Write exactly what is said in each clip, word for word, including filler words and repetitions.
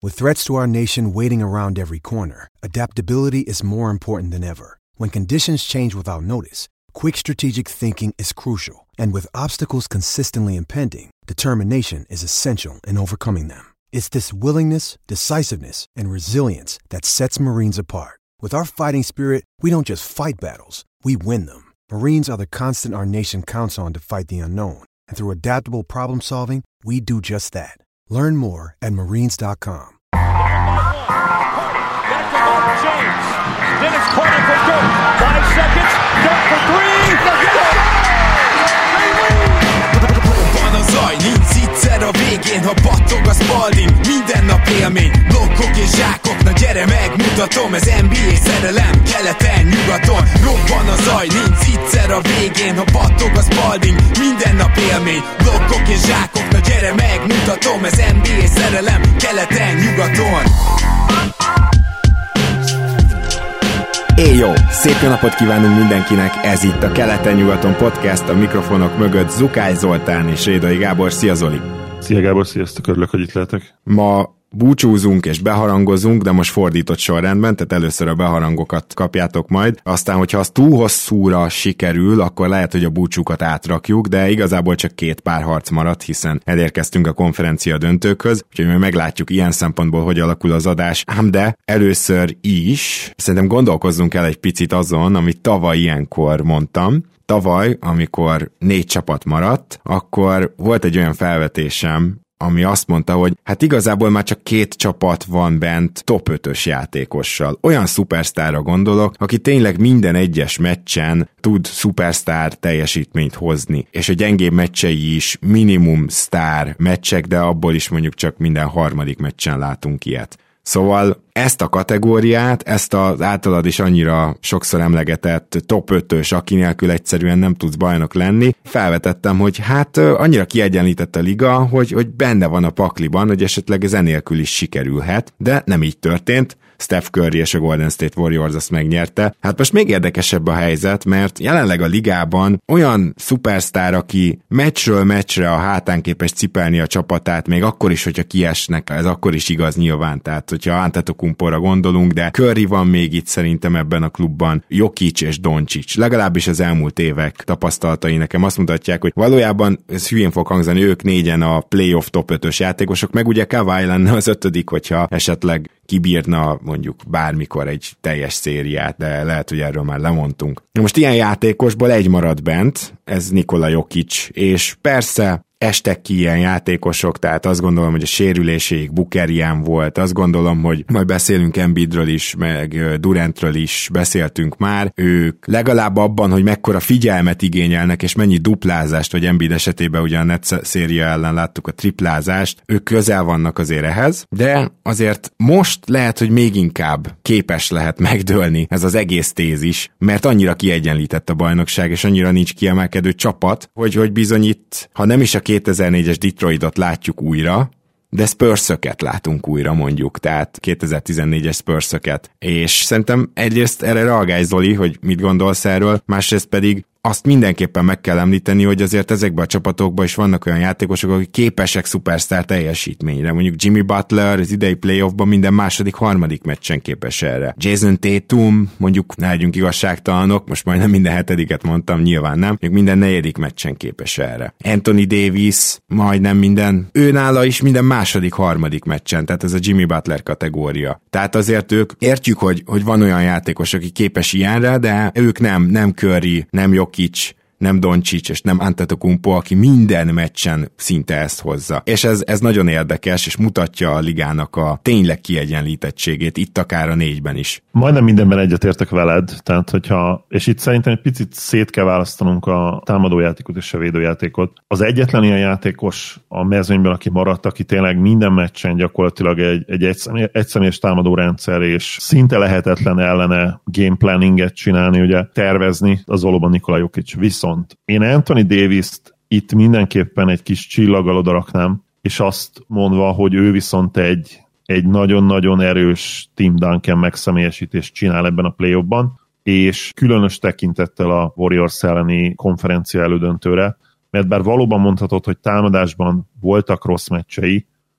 With threats to our nation waiting around every corner, adaptability is more important than ever. When conditions change without notice, quick strategic thinking is crucial. And with obstacles consistently impending, determination is essential in overcoming them. It's this willingness, decisiveness, and resilience that sets Marines apart. With our fighting spirit, we don't just fight battles, we win them. Marines are the constant our nation counts on to fight the unknown. And through adaptable problem solving, we do just that. Learn more at marines dot com. Back to Mark James. Dennis corner for Dirk. Five seconds. Dirk for three. Van a zaj, nincs egyszer a végén, ha battog a Spalding. Minden nap élmény, blokkok és zsákok. Na gyere megmutatom, ez en bé á szerelem. Keleten, nyugaton, robban a zaj, nincs egyszer a végén, ha battog a Spalding. Minden nap élmény, blokkok és zsákok. Na gyere megmutatom, ez en bé á szerelem. Keleten, nyugaton. Éjjó! Szép jó napot kívánunk mindenkinek, ez itt a Keleten-nyugaton podcast, a mikrofonok mögött Zukály Zoltán és Rédai Gábor. Szia Zoli! Szia Gábor, sziasztok, örülök, hogy itt lehetek. Ma búcsúzunk és beharangozunk, de most fordított sorrendben, tehát először a beharangokat kapjátok majd. Aztán, hogyha az túl hosszúra sikerül, akkor lehet, hogy a búcsúkat átrakjuk, de igazából csak két pár harc maradt, hiszen elérkeztünk a konferencia döntőkhöz, úgyhogy majd meglátjuk ilyen szempontból, hogy alakul az adás. Ám de először is szerintem gondolkozzunk el egy picit azon, amit tavaly ilyenkor mondtam. Tavaly, amikor négy csapat maradt, akkor volt egy olyan felvetésem, ami azt mondta, hogy hát igazából már csak két csapat van bent top ötös játékossal. Olyan szupersztárra gondolok, aki tényleg minden egyes meccsen tud szupersztár teljesítményt hozni, és a gyengébb meccsei is minimum sztár meccsek, de abból is mondjuk csak minden harmadik meccsen látunk ilyet. Szóval ezt a kategóriát, ezt az általad is annyira sokszor emlegetett top ötös, aki nélkül egyszerűen nem tudsz bajnok lenni, felvetettem, hogy hát annyira kiegyenlített a liga, hogy, hogy benne van a pakliban, hogy esetleg ez enélkül is sikerülhet, de nem így történt. Steph Curry és a Golden State Warriors azt megnyerte. Hát most még érdekesebb a helyzet, mert jelenleg a ligában olyan szupersztár, aki meccsről meccsre a hátán képes cipelni a csapatát, még akkor is, hogyha kiesnek, ez akkor is igaz nyilván, tehát hogyha Antetokounmpóra gondolunk, de Curry van még itt szerintem ebben a klubban, Jokic és Doncic, legalábbis az elmúlt évek tapasztalatai nekem azt mutatják, hogy valójában, ez hülyén fog hangzani, ők négyen a playoff top ötös játékosok, meg ugye Kawhi lenne az ötödik, hogyha esetleg kibírna mondjuk bármikor egy teljes szériát, de lehet, hogy erről már lemondtunk. Most ilyen játékosból egy marad bent, ez Nikola Jokic, és persze estek ki ilyen játékosok, tehát azt gondolom, hogy a sérüléséig Booker ilyen volt, azt gondolom, hogy majd beszélünk Embiidről is, meg Durantről is beszéltünk már, ők legalább abban, hogy mekkora figyelmet igényelnek, és mennyi duplázást, vagy Embiid esetében ugye a Nets széria ellen láttuk a triplázást, ők közel vannak azért ehhez, de azért most lehet, hogy még inkább képes lehet megdőlni ez az egész tézis, mert annyira kiegyenlített a bajnokság, és annyira nincs kiemelkedő csapat, hogy, hogy bizony itt, ha nem is a kétezer-négyes Detroitot látjuk újra, de Spurs-öket látunk újra mondjuk, tehát kétezer-tizennégyes Spurs-öket. És szerintem egyrészt erre reagálj Zoli, hogy mit gondolsz erről, másrészt pedig azt mindenképpen meg kell említeni, hogy azért ezekben a csapatokban is vannak olyan játékosok, akik képesek szupersztár teljesítményre. Mondjuk Jimmy Butler az idei playoffban minden második, harmadik meccsen képes erre. Jason Tatum, mondjuk ne legyünk igazságtalanok, most majdnem minden hetediket mondtam, nyilván nem, mondjuk minden negyedik meccsen képes erre. Anthony Davis majdnem minden, ő nála is minden második, harmadik meccsen, tehát ez a Jimmy Butler kategória. Tehát azért ők értjük, hogy, hogy van olyan játékos, aki képes ilyenre, de ők nem, nem Curry, nem Jokic, nem Doncic és nem Antetokounmpo, aki minden meccsen szinte ezt hozza. És ez, ez nagyon érdekes, és mutatja a ligának a tényleg kiegyenlítettségét, itt akár a négyben is. Majdnem mindenben egyetértek veled, tehát hogyha, és itt szerintem egy picit szét kell választanunk a támadójátékot és a védőjátékot. Az egyetlen ilyen játékos a mezőnyből, aki maradt, aki tényleg minden meccsen gyakorlatilag egy, egy egyszemélyes, egyszemélyes támadórendszer, és szinte lehetetlen ellene game planninget csinálni, ugye tervezni, az valóban Nikola Jokic. Viszont én Anthony Davis-t itt mindenképpen egy kis csillaggal odaraknám, és azt mondva, hogy ő viszont egy, egy nagyon-nagyon erős Tim Duncan megszemélyesítést csinál ebben a play-offban, és különös tekintettel a Warriors elleni konferencia elődöntőre, mert bár valóban mondhatod, hogy támadásban voltak rossz meccsei,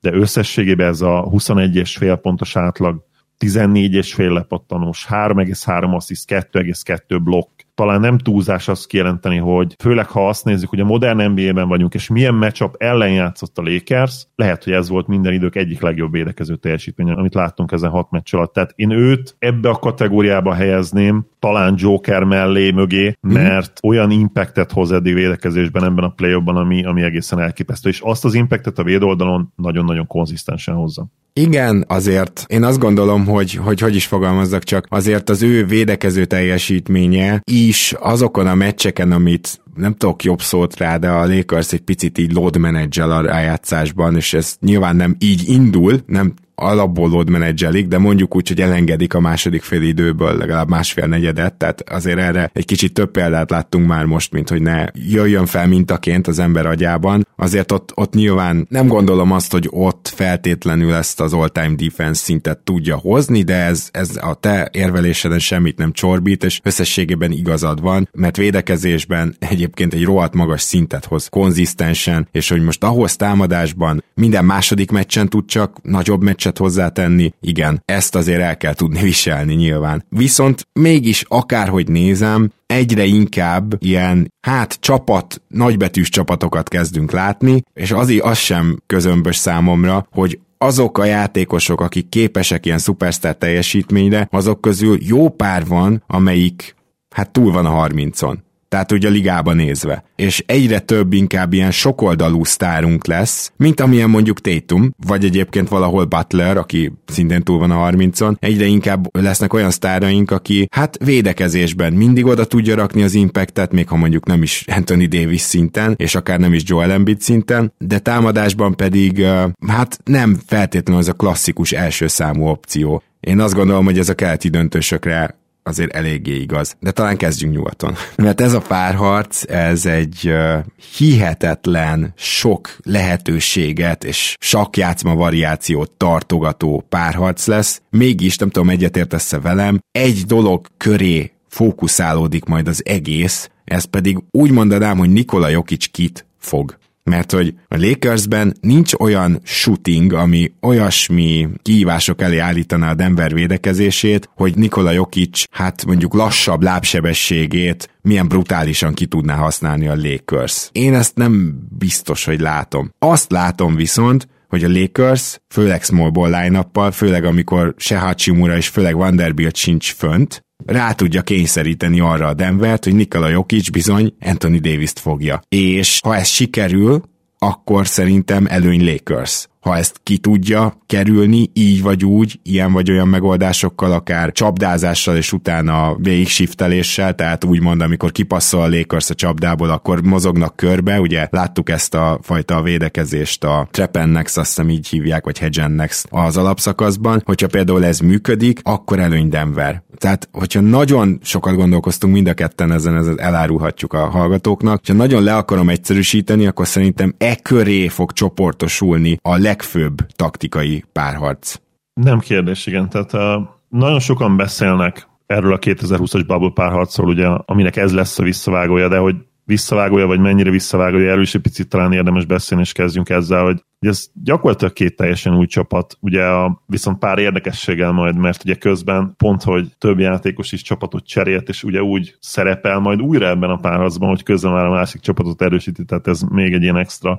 de összességében ez a huszonegy egész öt pontos átlag, tizennégy egész öt lepattanós, három egész három assziszt, kettő egész kettő blokk. Talán nem túlzás azt kijelenteni, hogy főleg ha azt nézzük, hogy a modern en bé á-ben vagyunk, és milyen matchup ellen játszott a Lakers, lehet, hogy ez volt minden idők egyik legjobb védekező teljesítménye, amit láttunk ezen hat meccs alatt. Tehát én őt ebbe a kategóriába helyezném, talán Joker mellé, mögé, mert mm. olyan impactet hoz eddig védekezésben ebben a play-offban, ami, ami egészen elképesztő, és azt az impactet a védoldalon nagyon-nagyon konzisztensen hozza. Igen, azért én azt gondolom, hogy, hogy hogy is fogalmazzak csak, azért az ő védekező teljesítménye is azokon a meccseken, amit nem tudok jobb szót rá, de a Lakers egy picit így load managel a rájátszásban, és ez nyilván nem így indul, nem alapból load managelik, de mondjuk úgy, hogy elengedik a második fél időből legalább másfél negyedet, tehát azért erre egy kicsit több példát láttunk már most, mint hogy ne jöjjön fel mintaként az ember agyában. Azért ott, ott nyilván nem gondolom azt, hogy ott feltétlenül ezt az all-time defense szintet tudja hozni, de ez, ez a te érveléseden semmit nem csorbít, és összességében igazad van, mert védekezésben egyébként egy rohadt magas szintet hoz konzisztensen, és hogy most ahhoz támadásban minden második meccsen tud csak nagyobb meccs hozzátenni, igen, ezt azért el kell tudni viselni nyilván. Viszont mégis akárhogy nézem, egyre inkább ilyen, hát csapat, nagybetűs csapatokat kezdünk látni, és azért az sem közömbös számomra, hogy azok a játékosok, akik képesek ilyen szupersztár teljesítményre, azok közül jó pár van, amelyik hát túl van a harmincon. Tehát ugye a ligában nézve. És egyre több inkább ilyen sokoldalú sztárunk lesz, mint amilyen mondjuk Tatum, vagy egyébként valahol Butler, aki szintén túl van a harmincon. Egyre inkább lesznek olyan sztáraink, aki hát védekezésben mindig oda tudja rakni az impactet, még ha mondjuk nem is Anthony Davis szinten, és akár nem is Joel Embiid szinten, de támadásban pedig hát nem feltétlenül az a klasszikus első számú opció. Én azt gondolom, hogy ez a keleti döntősökre azért eléggé igaz. De talán kezdjünk nyugaton. Mert ez a párharc, ez egy uh, hihetetlen sok lehetőséget és sakkjátszma variációt tartogató párharc lesz. Mégis, nem tudom, egyetértesz-e velem, egy dolog köré fókuszálódik majd az egész, ez pedig úgy mondanám, hogy Nikola Jokic kit fog. Mert hogy a Lakersben nincs olyan shooting, ami olyasmi kihívások elé állítaná a Denver védekezését, hogy Nikola Jokic, hát mondjuk lassabb lábsebességét milyen brutálisan ki tudná használni a Lakers. Én ezt nem biztos, hogy látom. Azt látom viszont, hogy a Lakers, főleg small ball line-uppal, főleg amikor se Hachimura és főleg Vanderbilt sincs fönt, rá tudja kényszeríteni arra a Denvert, hogy Nikola Jokic bizony Anthony Davis-t fogja. És ha ez sikerül, akkor szerintem előny Lakers. Ha ezt ki tudja kerülni, így vagy úgy, ilyen vagy olyan megoldásokkal, akár csapdázással és utána végigshifteléssel, tehát úgymond, amikor kipasszol a Lakers a csapdából, akkor mozognak körbe, ugye láttuk ezt a fajta védekezést a Trap and Next, azt hiszem így hívják, vagy Hedge and Next az alapszakaszban, hogyha például ez működik, akkor előny Denver. Tehát, hogyha nagyon sokat gondolkoztunk mind a ketten ezen, ezen elárulhatjuk a hallgatóknak, ha nagyon le akarom egyszerűsíteni, akkor szerintem e köré fog csoportosulni a legfőbb taktikai párharc. Nem kérdés, igen. Tehát uh, nagyon sokan beszélnek erről a kétezer-húszas bubble párharcról, ugye, aminek ez lesz a visszavágója, de hogy visszavágója, vagy mennyire visszavágója, erről is egy picit talán érdemes beszélni, és kezdjünk ezzel, hogy ez gyakorlatilag két teljesen új csapat, ugye a, viszont pár érdekességgel majd, mert ugye közben pont, hogy több játékos is csapatot cserélt, és ugye úgy szerepel majd újra ebben a párharcban, hogy közben már a másik csapatot erősíti, tehát ez még egy ilyen extra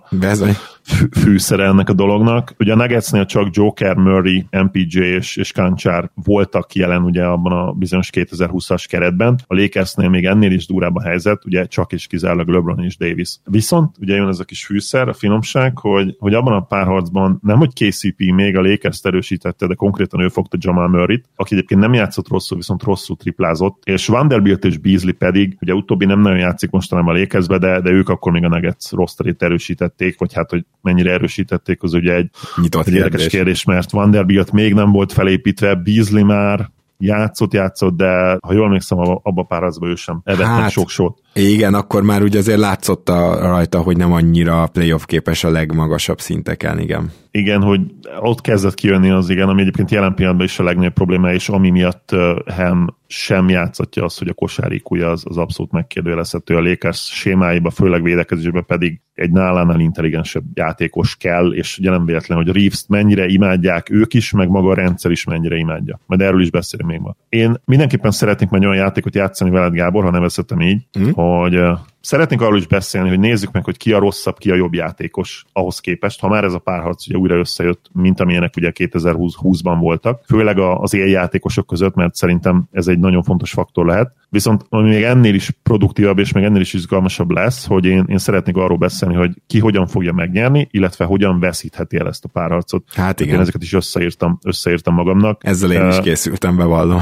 fű, fűszere ennek a dolognak. Ugye a Nuggetsnél csak Joker, Murray, em pé jé és, és Kancsár voltak jelen ugye abban a bizonyos kétezer-húszas keretben. A Lakersnél még ennél is durább a helyzet, ugye csak is kizárólag LeBron és Davis. Viszont ugye jön ez a kis fűszer, a finomság, hogy, hogy abban a párharcban nem, hogy ká cé pé még a Lakers-t erősítette, de konkrétan ő fogta Jamal Murrayt, aki egyébként nem játszott rosszul, viszont rosszul triplázott, és Vanderbilt és Beasley pedig, ugye utóbbi nem nagyon játszik mostanában a Lakersbe, de, de ők akkor még a Nuggets rosterét erősítették, vagy hát, hogy mennyire erősítették, az ugye egy, egy érdekes kérdés, mert Vanderbilt még nem volt felépítve, Beasley már játszott, játszott, de ha jól emlékszem, abba a párharcban ő sem evett hát. sok sót. Igen, akkor már ugye azért látszott a, rajta, hogy nem annyira playoff képes a legmagasabb szinteken, igen. Igen, hogy ott kezdett kijönni az, igen, ami egyébként jelen pillanatban is a legnagyobb probléma, és ami miatt uh, Ham sem játszatja azt, hogy a kosárikúja az, az abszolút megkérdőjelezhető. A Lakers sémáiba, főleg védekezésben pedig egy nálánál intelligensebb játékos kell, és ugye nem véletlen, hogy Reeves-t mennyire imádják ők is, meg maga a rendszer is mennyire imádja. Majd erről is beszélünk még ma. Én mindenképpen szeretnék majd olyan játékot játszani veled, Gábor, ha nevezhetem így, mm. hogy uh, szeretnénk arról is beszélni, hogy nézzük meg, hogy ki a rosszabb, ki a jobb játékos ahhoz képest, ha már ez a párharc ugye újra összejött, mint amilyenek ugye kétezer-húszban voltak, főleg az éljátékosok között, mert szerintem ez egy nagyon fontos faktor lehet. Viszont ami még ennél is produktívabb és még ennél is izgalmasabb lesz, hogy én, én szeretnék arról beszélni, hogy ki hogyan fogja megnyerni, illetve hogyan veszítheti el ezt a párharcot. Hát igen. Én ezeket is összeírtam, összeírtam magamnak. Ezzel én is készültem, bevallom.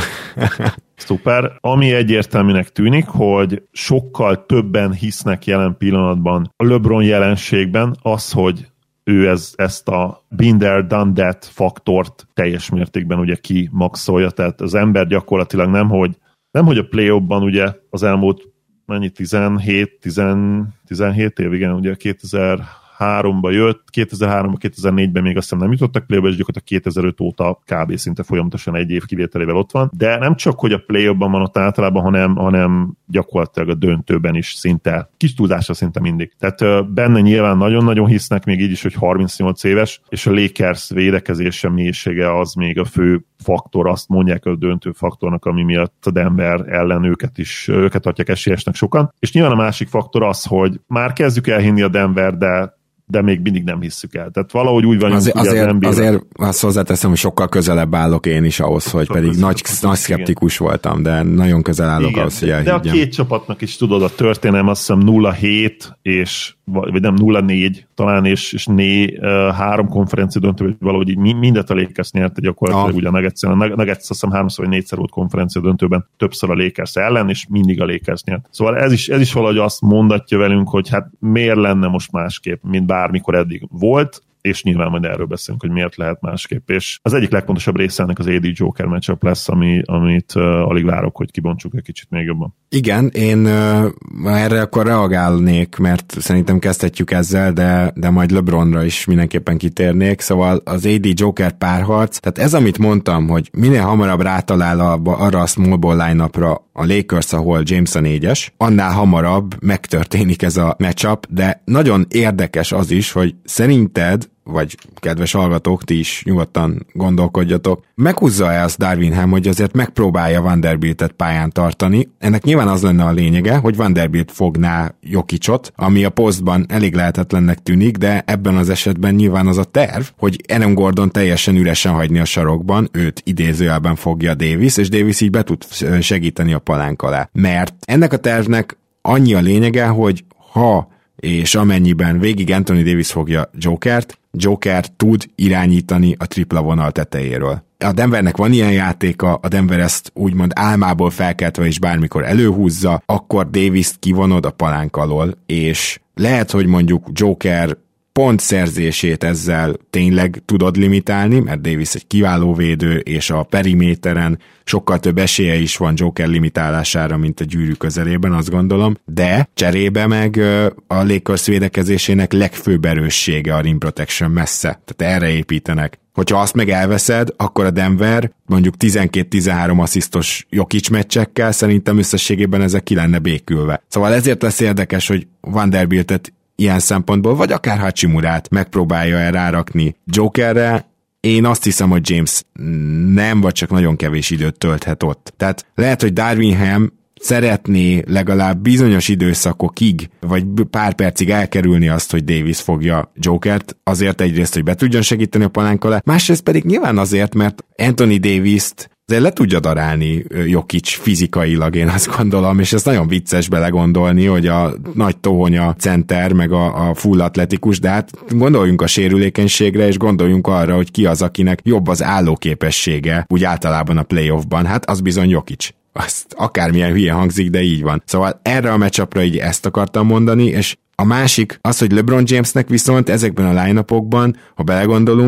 Szuper. Ami egyértelműnek tűnik, hogy sokkal többen hisznek jelen pillanatban a LeBron jelenségben az, hogy ő ez, ezt a been there, done that faktort teljes mértékben ugye kimaxolja, tehát az ember gyakorlatilag nem, hogy, nem, hogy a play-offban ugye az elmúlt mennyi, tizenhét, tizenhét év, igen, ugye kétezer-háromba jött, kétezer-háromba, kétezer-négyben még azt hiszem nem jutottak play-offba, és gyakorlatilag kétezer-öt óta kb. Szinte folyamatosan egy év kivételével ott van, de nem csak, hogy a play-offban van ott általában, hanem, hanem gyakorlatilag a döntőben is szinte, kis túlzásra szinte mindig. Tehát benne nyilván nagyon-nagyon hisznek, még így is, hogy harmincnyolc éves, és a Lakers védekezése mélysége az még a fő faktor, azt mondják a döntő faktornak, ami miatt a Denver ellen őket is, őket tartják esélyesnek sokan. És nyilván a másik faktor az, hogy már kezdjük elhinni a Denver, de de még mindig nem hisszük el. Tehát valahogy úgy vagyunk, azért, ugye azért, az en bé á-ben. Azért azt hozzáteszem, hogy sokkal közelebb állok én is ahhoz, hogy sokkal pedig nagy, nagy szkeptikus igen. voltam, de nagyon közel állok igen, ahhoz, hogy elhiggyem. De a két csapatnak is tudod, a történelem azt hiszem nulla hét és vagy nem nulla négy talán, és, és né, uh, három konferencia döntő, vagy valahogy így mindet a Lakers nyerte gyakorlatilag, ah. ugye a Nuggets, a Nuggets azt hiszem háromszor vagy négyszer volt konferencia döntőben, többször a Lakers ellen, és mindig a Lakers nyert. Szóval ez is, ez is valahogy azt mondatja velünk, hogy hát miért lenne most másképp, mint bármikor eddig volt, és nyilván majd erről beszélünk, hogy miért lehet másképp. És az egyik legfontosabb része ennek az á dé Joker matchup lesz, ami, amit uh, alig várok, hogy kibontsuk egy kicsit még jobban. Igen, én uh, erre akkor reagálnék, mert szerintem kezdhetjük ezzel, de, de majd LeBronra is mindenképpen kitérnék. Szóval az á dé Joker párharc, tehát ez, amit mondtam, hogy minél hamarabb rátalál a, arra a small ball line-upra a Lakers, ahol James a négyes, annál hamarabb megtörténik ez a matchup, de nagyon érdekes az is, hogy szerinted, vagy kedves hallgatók, ti is nyugodtan gondolkodjatok, meghúzza-e azt Darvin Ham, hogy azért megpróbálja Vanderbiltet pályán tartani. Ennek nyilván az lenne a lényege, hogy Vanderbilt fogná Jokicot, ami a posztban elég lehetetlennek tűnik, de ebben az esetben nyilván az a terv, hogy Aaron Gordon teljesen üresen hagyni a sarokban, őt idézőjelben fogja Davis, és Davis így be tud segíteni a palánk alá. Mert ennek a tervnek annyi a lényege, hogy ha és amennyiben végig Anthony Davis fogja Jokert, Joker tud irányítani a tripla vonal tetejéről. A Denvernek van ilyen játéka, a Denver ezt úgymond álmából felkeltve is bármikor előhúzza, akkor Davis-t kivonod a palánk alól, és lehet, hogy mondjuk Joker pontszerzését ezzel tényleg tudod limitálni, mert Davis egy kiváló védő, és a periméteren sokkal több esélye is van Joker limitálására, mint a gyűrű közelében, azt gondolom, de cserébe meg a Lakers védekezésének legfőbb erőssége a rim protection messze, tehát erre építenek. Hogyha azt meg elveszed, akkor a Denver mondjuk tizenkét-tizenhárom asszisztos Jokic meccsekkel szerintem összességében ezek ki lenne békülve. Szóval ezért lesz érdekes, hogy Vanderbiltet ilyen szempontból, vagy akár Hachimurát megpróbálja el rárakni Jokerre. Én azt hiszem, hogy James nem, vagy csak nagyon kevés időt tölthet ott. Tehát lehet, hogy Darvin Ham szeretné legalább bizonyos időszakokig, vagy pár percig elkerülni azt, hogy Davis fogja Jokert, azért egyrészt, hogy be tudjon segíteni a palánk alá, másrészt pedig nyilván azért, mert Anthony Davis-t azért le tudja darálni Jokic fizikailag, én azt gondolom, és ez nagyon vicces belegondolni, hogy a nagy tohonya center, meg a, a full atletikus, de hát gondoljunk a sérülékenységre, és gondoljunk arra, hogy ki az, akinek jobb az állóképessége, úgy általában a playoffban, hát az bizony Jokic. Azt akármilyen hülye hangzik, de így van. Szóval erre a matchupra így ezt akartam mondani, és a másik az, hogy LeBron Jamesnek viszont ezekben a line-upokban, ha belegondolunk,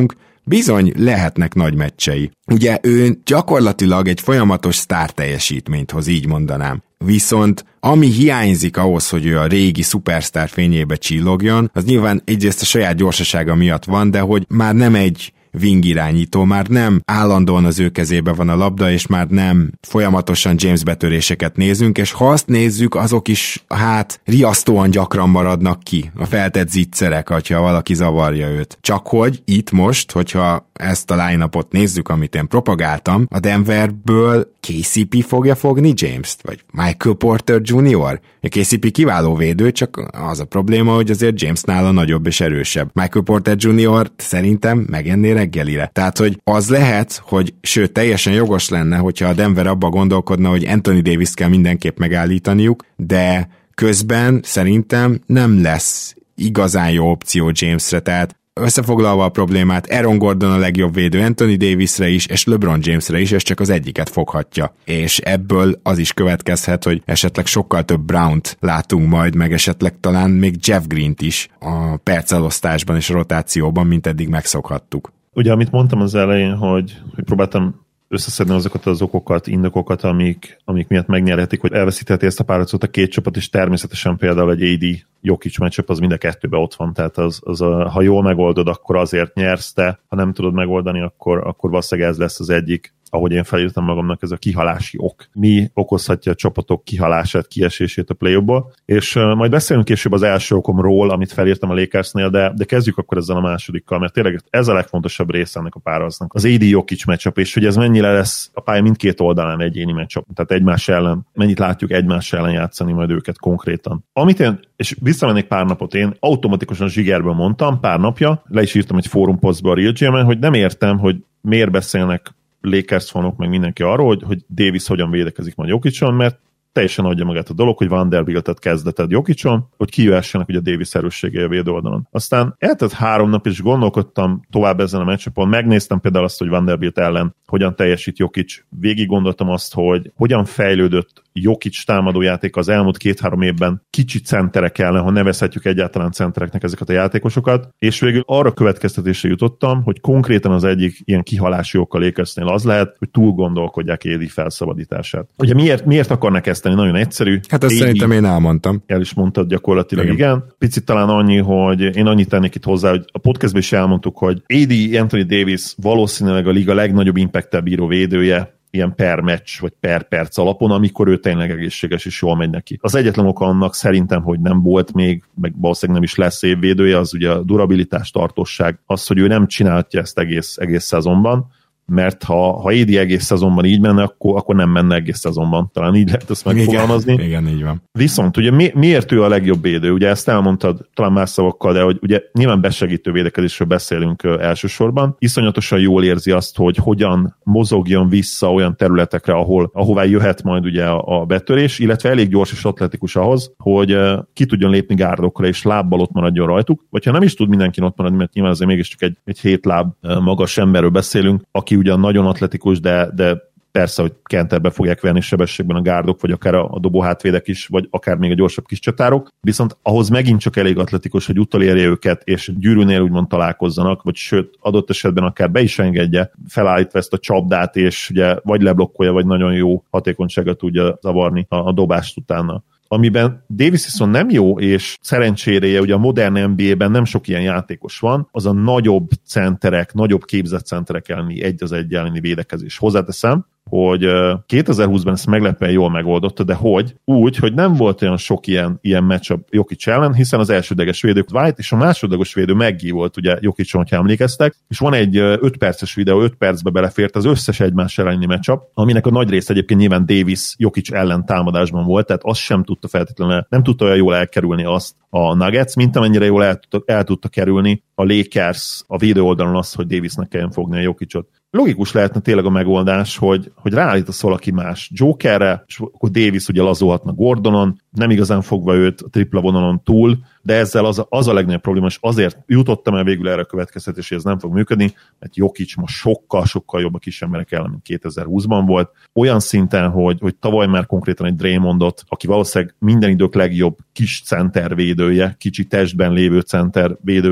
bizony lehetnek nagy meccsei. Ugye ő gyakorlatilag egy folyamatos sztár teljesítményt hoz, így mondanám. Viszont ami hiányzik ahhoz, hogy ő a régi szupersztár fényébe csillogjon, az nyilván egyrészt a saját gyorsasága miatt van, de hogy már nem egy wing irányító, már nem állandóan az ő kezébe van a labda, és már nem folyamatosan James betöréseket nézünk, és ha azt nézzük, azok is hát riasztóan gyakran maradnak ki, a feltett zicserek, hogyha valaki zavarja őt. Csak hogy itt most, hogyha ezt a line-upot nézzük, amit én propagáltam, a Denverből ká cé pé fogja fogni James-t, vagy Michael Porter junior A ká cé pé kiváló védő, csak az a probléma, hogy azért James nála nagyobb és erősebb. Michael Porter junior szerintem megenné reggelire. Tehát, hogy az lehet, hogy sőt, teljesen jogos lenne, hogyha a Denver abba gondolkodna, hogy Anthony Davis kell mindenképp megállítaniuk, de közben szerintem nem lesz igazán jó opció Jamesre, tehát összefoglalva a problémát, Aaron Gordon a legjobb védő Anthony Davisre is, és LeBron Jamesre is, és csak az egyiket foghatja. És ebből az is következhet, hogy esetleg sokkal több Brownt látunk majd, meg esetleg talán még Jeff Greent is a percelosztásban és a rotációban, mint eddig megszokhattuk. Ugye, amit mondtam az elején, hogy, hogy próbáltam összeszedni azokat az okokat, indokokat, amik, amik miatt megnyerhetik, hogy elveszítheti ezt a párharcot a két csapat, és természetesen például egy á dé Jokic matchup az mind a kettőben ott van, tehát az, az a, ha jól megoldod, akkor azért nyersz te, ha nem tudod megoldani, akkor, akkor valószínűleg ez lesz az egyik, ahogy én felírtam magamnak, ez a kihalási ok. Mi okozhatja a csapatok kihalását, kiesését a play-offból, és uh, majd beszélünk később az első okomról, amit felírtam a Lakersnél, de, de kezdjük akkor ezzel a másodikkal, mert tényleg ez a legfontosabb része ennek a párharcnak. Az á dé Jokic matchup, és hogy ez mennyire lesz a pálya mindkét oldalán egyéni matchup, tehát egymás ellen, mennyit látjuk egymás ellen játszani majd őket konkrétan. Amit én, és visszamennék pár napot, én automatikusan zsigerből mondtam, pár napja, le is írtam egy fórum posztba a Real gé em-en, hogy nem értem, hogy miért beszélnek Lakers fanok, meg mindenki arról, hogy, hogy Davis hogyan védekezik majd Jokicson, mert teljesen adja magát a dolog, hogy Vanderbiltet kezdeted Jokicson, hogy kijöhessenek ugye a Davis erősségei a védő oldalon. Aztán eltett három nap, és gondolkodtam tovább ezen a matchupon, megnéztem például azt, hogy Vanderbilt ellen hogyan teljesít Jokic, végig gondoltam azt, hogy hogyan fejlődött Jokic támadójáték az elmúlt két-három évben kicsi centerek ellen, ha nevezhetjük egyáltalán centereknek ezeket a játékosokat, és végül arra következtetésre jutottam, hogy konkrétan az egyik ilyen kihalási okkal Lakersnél az lehet, hogy túl gondolkodják á dé felszabadítását. Ugye miért, miért akarnak ezt tenni? Nagyon egyszerű. Hát ezt á dé, szerintem én elmondtam. El is mondtad gyakorlatilag, igen. igen. Picit talán annyi, hogy én annyit tennék itt hozzá, hogy a podcastban is elmondtuk, hogy á dé Anthony Davis valószínűleg a liga legnagyobb impacttel bíró védője, ilyen per meccs, vagy per perc alapon, amikor ő tényleg egészséges és jól megy neki. Az egyetlen oka annak szerintem, hogy nem volt még, meg valószínűleg nem is lesz évvédője, az ugye a durabilitás, tartóság, az, hogy ő nem csinálja ezt egész, egész szezonban, mert ha, ha á dé egész szezonban így menne, akkor, akkor nem menne egész szezonban. Talán így lehet ezt megfogalmazni. Igen, igen, így van. Viszont ugye mi, miért ő a legjobb védő? Ugye ezt elmondtad talán más szavakkal, de hogy ugye nyilván besegítő védekezésről beszélünk uh, elsősorban. Iszonyatosan jól érzi azt, hogy hogyan mozogjon vissza olyan területekre, ahol, ahová jöhet majd ugye a, a betörés, illetve elég gyors és atletikus ahhoz, hogy uh, ki tudjon lépni gárdokra, és lábbal ott maradjon rajtuk. Vagy ha nem is tud mindenki ott maradni, mert nyilván azért mégiscsak egy, egy hét láb uh, magas emberről beszélünk, aki ugyan nagyon atletikus, de, de persze, hogy kenterbe fogják venni sebességben a gárdok, vagy akár a dobó hátvédek is, vagy akár még a gyorsabb kis csatárok, viszont ahhoz megint csak elég atletikus, hogy utolérje őket, és gyűrűnél úgymond találkozzanak, vagy sőt, adott esetben akár be is engedje, felállítva ezt a csapdát, és ugye vagy leblokkolja, vagy nagyon jó hatékonyságot tudja zavarni a, a dobást utána. Amiben Davis viszont nem jó, és szerencsére ugye a modern en bé á-ben nem sok ilyen játékos van, az a nagyobb centerek, nagyobb képzett centerek elleni egy az egy elleni védekezés. Hozzáteszem, hogy kétezer-húszban ezt meglepően jól megoldotta, de hogy? Úgy, hogy nem volt olyan sok ilyen, ilyen matchup Jokic ellen, hiszen az elsődleges védő White és a másodlagos védő Maggie volt ugye Jokicon, hogyha emlékeztek, és van egy öt perces videó, öt percbe belefért az összes egymás elleni matchup, aminek a nagy része egyébként nyilván Davis Jokic ellen támadásban volt, tehát azt sem tudta feltétlenül, nem tudta olyan jól elkerülni azt a Nuggets, mint amennyire jól el tudta, el tudta kerülni a Lakers a védő oldalon azt, hogy Davisnek kelljen fogni a Jokicot. Logikus lehetne tényleg a megoldás, hogy, hogy ráállítasz valaki más Jokerre, és akkor Davis ugye lazolhatna Gordonon, nem igazán fogva őt a tripla vonalon túl, de ezzel az a, az a legnagyobb probléma, és azért jutottam el végül erre a következtetés, hogy ez nem fog működni, mert Jokic ma sokkal-sokkal jobb a kis emberek ellen, mint kétezer-húszban volt. Olyan szinten, hogy, hogy tavaly már konkrétan egy Draymondot, aki valószínűleg minden idők legjobb kis centervédője, kicsi testben lévő centervédője,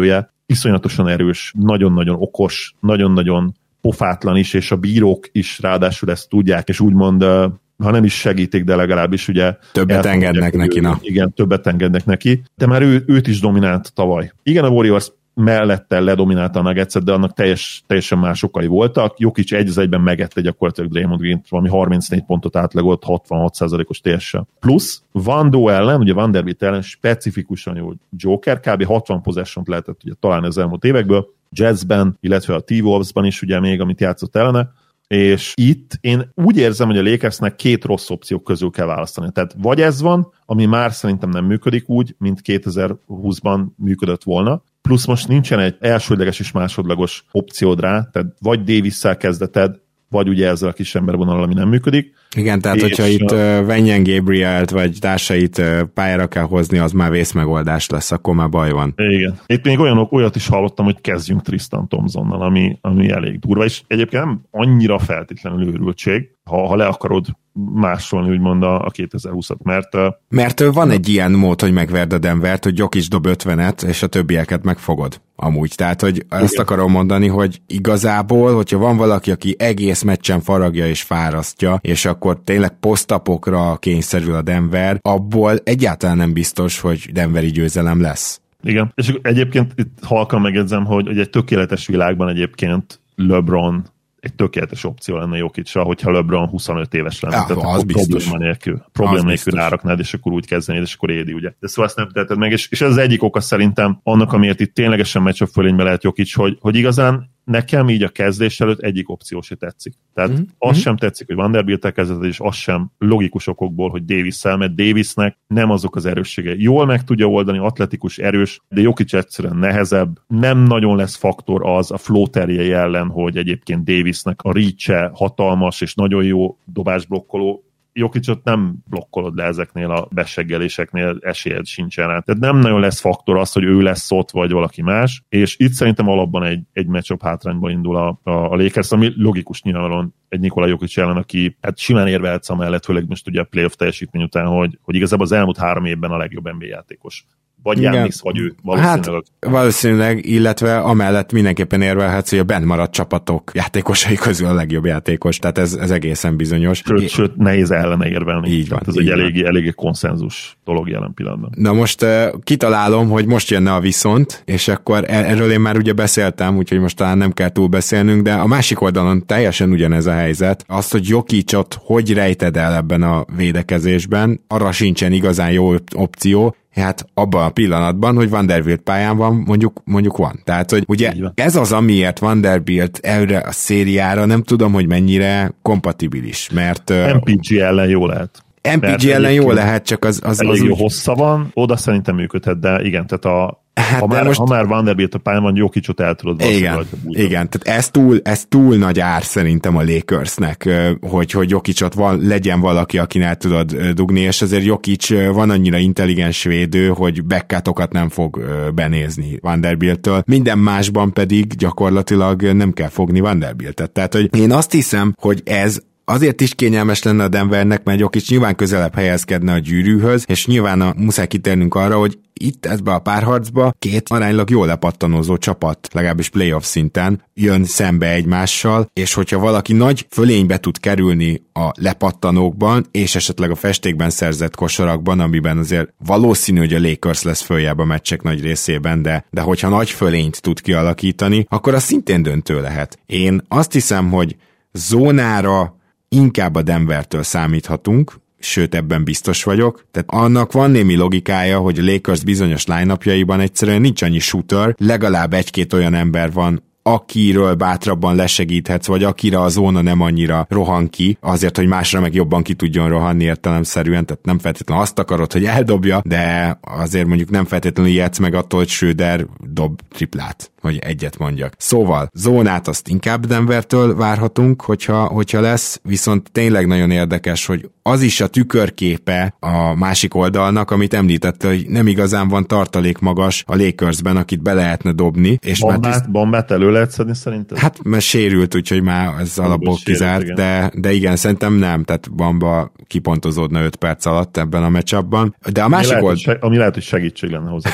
iszonyatosan erős, nagyon-nagyon okos, nagyon-nagyon pofátlan is, és a bírók is ráadásul ezt tudják, és úgymond, ha nem is segítik, de legalábbis ugye... Többet engednek neki, na. Igen, többet engednek neki, de már ő, őt is dominált tavaly. Igen, a Warriors mellette ledominálta a Nuggetset, de annak teljes, teljesen más okai voltak. Jokic egy az egyben megette gyakorlatilag Draymond Green-t, valami harmincnégy pontot átlagolt, hatvanhat százalékos té es-sel. Plusz Vando ellen, ugye Vanderbilt ellen specifikusan jó Joker, kb. hatvan possession-t lehetett ugye találni az elmúlt évekből, Jazzben, illetve a T-Wolvesban is ugye még, amit játszott ellene, és itt én úgy érzem, hogy a Lakersnek két rossz opció közül kell választani. Tehát vagy ez van, ami már szerintem nem működik úgy, mint kétezer-húszban működött volna, plusz most nincsen egy elsődleges és másodlagos opciód rá, tehát vagy Davis-szel kezdeted, vagy ugye ezzel a kis embervonal, ami nem működik. Igen, tehát és hogyha itt uh, Wenyen Gabrielt vagy társait uh, pályára kell hozni, az már vészmegoldás lesz, akkor már baj van. Igen. Itt még olyanok, olyat is hallottam, hogy kezdjünk Tristan Thompsonnal, ami, ami elég durva, és egyébként nem annyira feltétlenül őrültség, ha, ha le akarod másolni, úgymond a, a kétezer-húszat, mert... Mert van egy ilyen mód, hogy megverd a Denvert, hogy Jokic dob ötvenet, és a többieket megfogod. Amúgy. Tehát, hogy ezt igen. akarom mondani, hogy igazából, hogyha van valaki, aki egész meccsen faragja és fárasztja, és akkor tényleg posztapokra kényszerül a Denver, abból egyáltalán nem biztos, hogy denveri győzelem lesz. Igen, és egyébként itt halkan megjegyzem, hogy, hogy egy tökéletes világban egyébként LeBron egy tökéletes opció lenne Jokicsra, hogyha LeBron huszonöt éves lenne. Ja, tehát az biztos. Probléma nélkül, probléma nélkül ráraknád, és akkor úgy kezdenéd, és akkor édi, ugye. De szóval ezt nem teheted meg, és, és ez az egyik oka szerintem annak, amiért itt ténylegesen matchup fölénybe lehet Jokic, hogy, hogy igazán nekem így a kezdés előtt egyik opció se tetszik. Tehát mm-hmm. az sem tetszik, hogy Vanderbilt-tel kezdett, és az sem logikus okokból, hogy Davis-szel, mert Davisnek nem azok az erőssége. Jól meg tudja oldani, atletikus, erős, de Jokic egyszerűen nehezebb. Nem nagyon lesz faktor az a floaterjei ellen, hogy egyébként Davisnek a reach-e hatalmas, és nagyon jó dobásblokkoló. Jokicot nem blokkolod le ezeknél a beseggeléseknél, esélyed sincsen rá. Tehát nem nagyon lesz faktor az, hogy ő lesz ott, vagy valaki más, és itt szerintem alapban egy, egy matchup hátrányba indul a, a, a Lakers, ami logikus nyilvánvalóan egy Nikola Jokic ellen, aki hát simán érvehetsz amellett, főleg most ugye a playoff teljesítmény után, hogy, hogy igazából az elmúlt három évben a legjobb en bé á játékos. Vagy Giannis, vagy ő. Valószínűleg. Hát valószínűleg, illetve amellett mindenképpen érvelhetsz, hogy a bent maradt csapatok játékosai közül a legjobb játékos, tehát ez, ez egészen bizonyos. Sőt, é... sőt nehéz ellene érvelni. Így van. Ez egy eléggé, eléggé konszenzus dolog jelen pillanatban. Na most uh, kitalálom, hogy most jönne a viszont, és akkor erről én már ugye beszéltem, úgyhogy most talán nem kell túl beszélnünk, de a másik oldalon teljesen ugyanez a helyzet. Azt, hogy Jokicot hogy rejted el ebben a védekezésben, arra sincsen igazán jó opció. Hát abban a pillanatban, hogy Vanderbilt pályán van, mondjuk, mondjuk van. Tehát, hogy ugye ez az, amiért Vanderbilt erre a szériára nem tudom, hogy mennyire kompatibilis, mert... em pé gé ellen jó lehet. em pé gé ellen jó lehet, csak az... az, az úgy... jó úgy... hossza van, oda szerintem működhet, de igen, tehát a Hát ha, már, most... ha már Vanderbilt a pályán van, Jokicot el tudod igen, igen, tehát ez túl, ez túl nagy ár szerintem a Lakersnek, hogy, hogy Jokicot van, legyen valaki, akin el tudod dugni, és azért Jokic van annyira intelligens védő, hogy backcutokat nem fog benézni Vanderbilttől. Minden másban pedig gyakorlatilag nem kell fogni Vanderbiltet. Tehát, hogy én azt hiszem, hogy ez azért is kényelmes lenne a Denvernek, mert Jokic nyilván közelebb helyezkedne a gyűrűhöz, és nyilván a, muszáj kitérnünk arra, hogy itt ebbe a párharcba két aránylag jól lepattanózó csapat, legalábbis playoff szinten jön szembe egymással, és hogyha valaki nagy fölénybe tud kerülni a lepattanókban, és esetleg a festékben szerzett kosarakban, amiben azért valószínű, hogy a Lakers lesz följebb a meccsek nagy részében, de, de hogyha nagy fölényt tud kialakítani, akkor az szintén döntő lehet. Én azt hiszem, hogy zónára inkább a Denvertől számíthatunk, sőt ebben biztos vagyok. Tehát annak van némi logikája, hogy a Lakers bizonyos line-upjaiban egyszerűen nincs annyi shooter, legalább egy-két olyan ember van, akiről bátrabban lesegíthetsz, vagy akire a zóna nem annyira rohan ki, azért, hogy másra meg jobban ki tudjon rohanni értelemszerűen, tehát nem feltétlenül azt akarod, hogy eldobja, de azért mondjuk nem feltétlenül ijedsz meg attól, hogy Schröder dob triplát, hogy egyet mondjak. Szóval, zónát azt inkább Denvertől várhatunk, hogyha, hogyha lesz, viszont tényleg nagyon érdekes, hogy az is a tükörképe a másik oldalnak, amit említette, hogy nem igazán van tartalék magas a Lakersben, akit be lehetne dobni. És bombát, már tiszt... bombát elő lehet szedni szerinted? Hát mert sérült, úgyhogy már ez alapból kizárt, de, de igen, szerintem nem, tehát Bamba kipontozódna öt perc alatt ebben a matchupban. De a másik ami, old... lehet, ami lehet, hogy segítség lenne hozzá.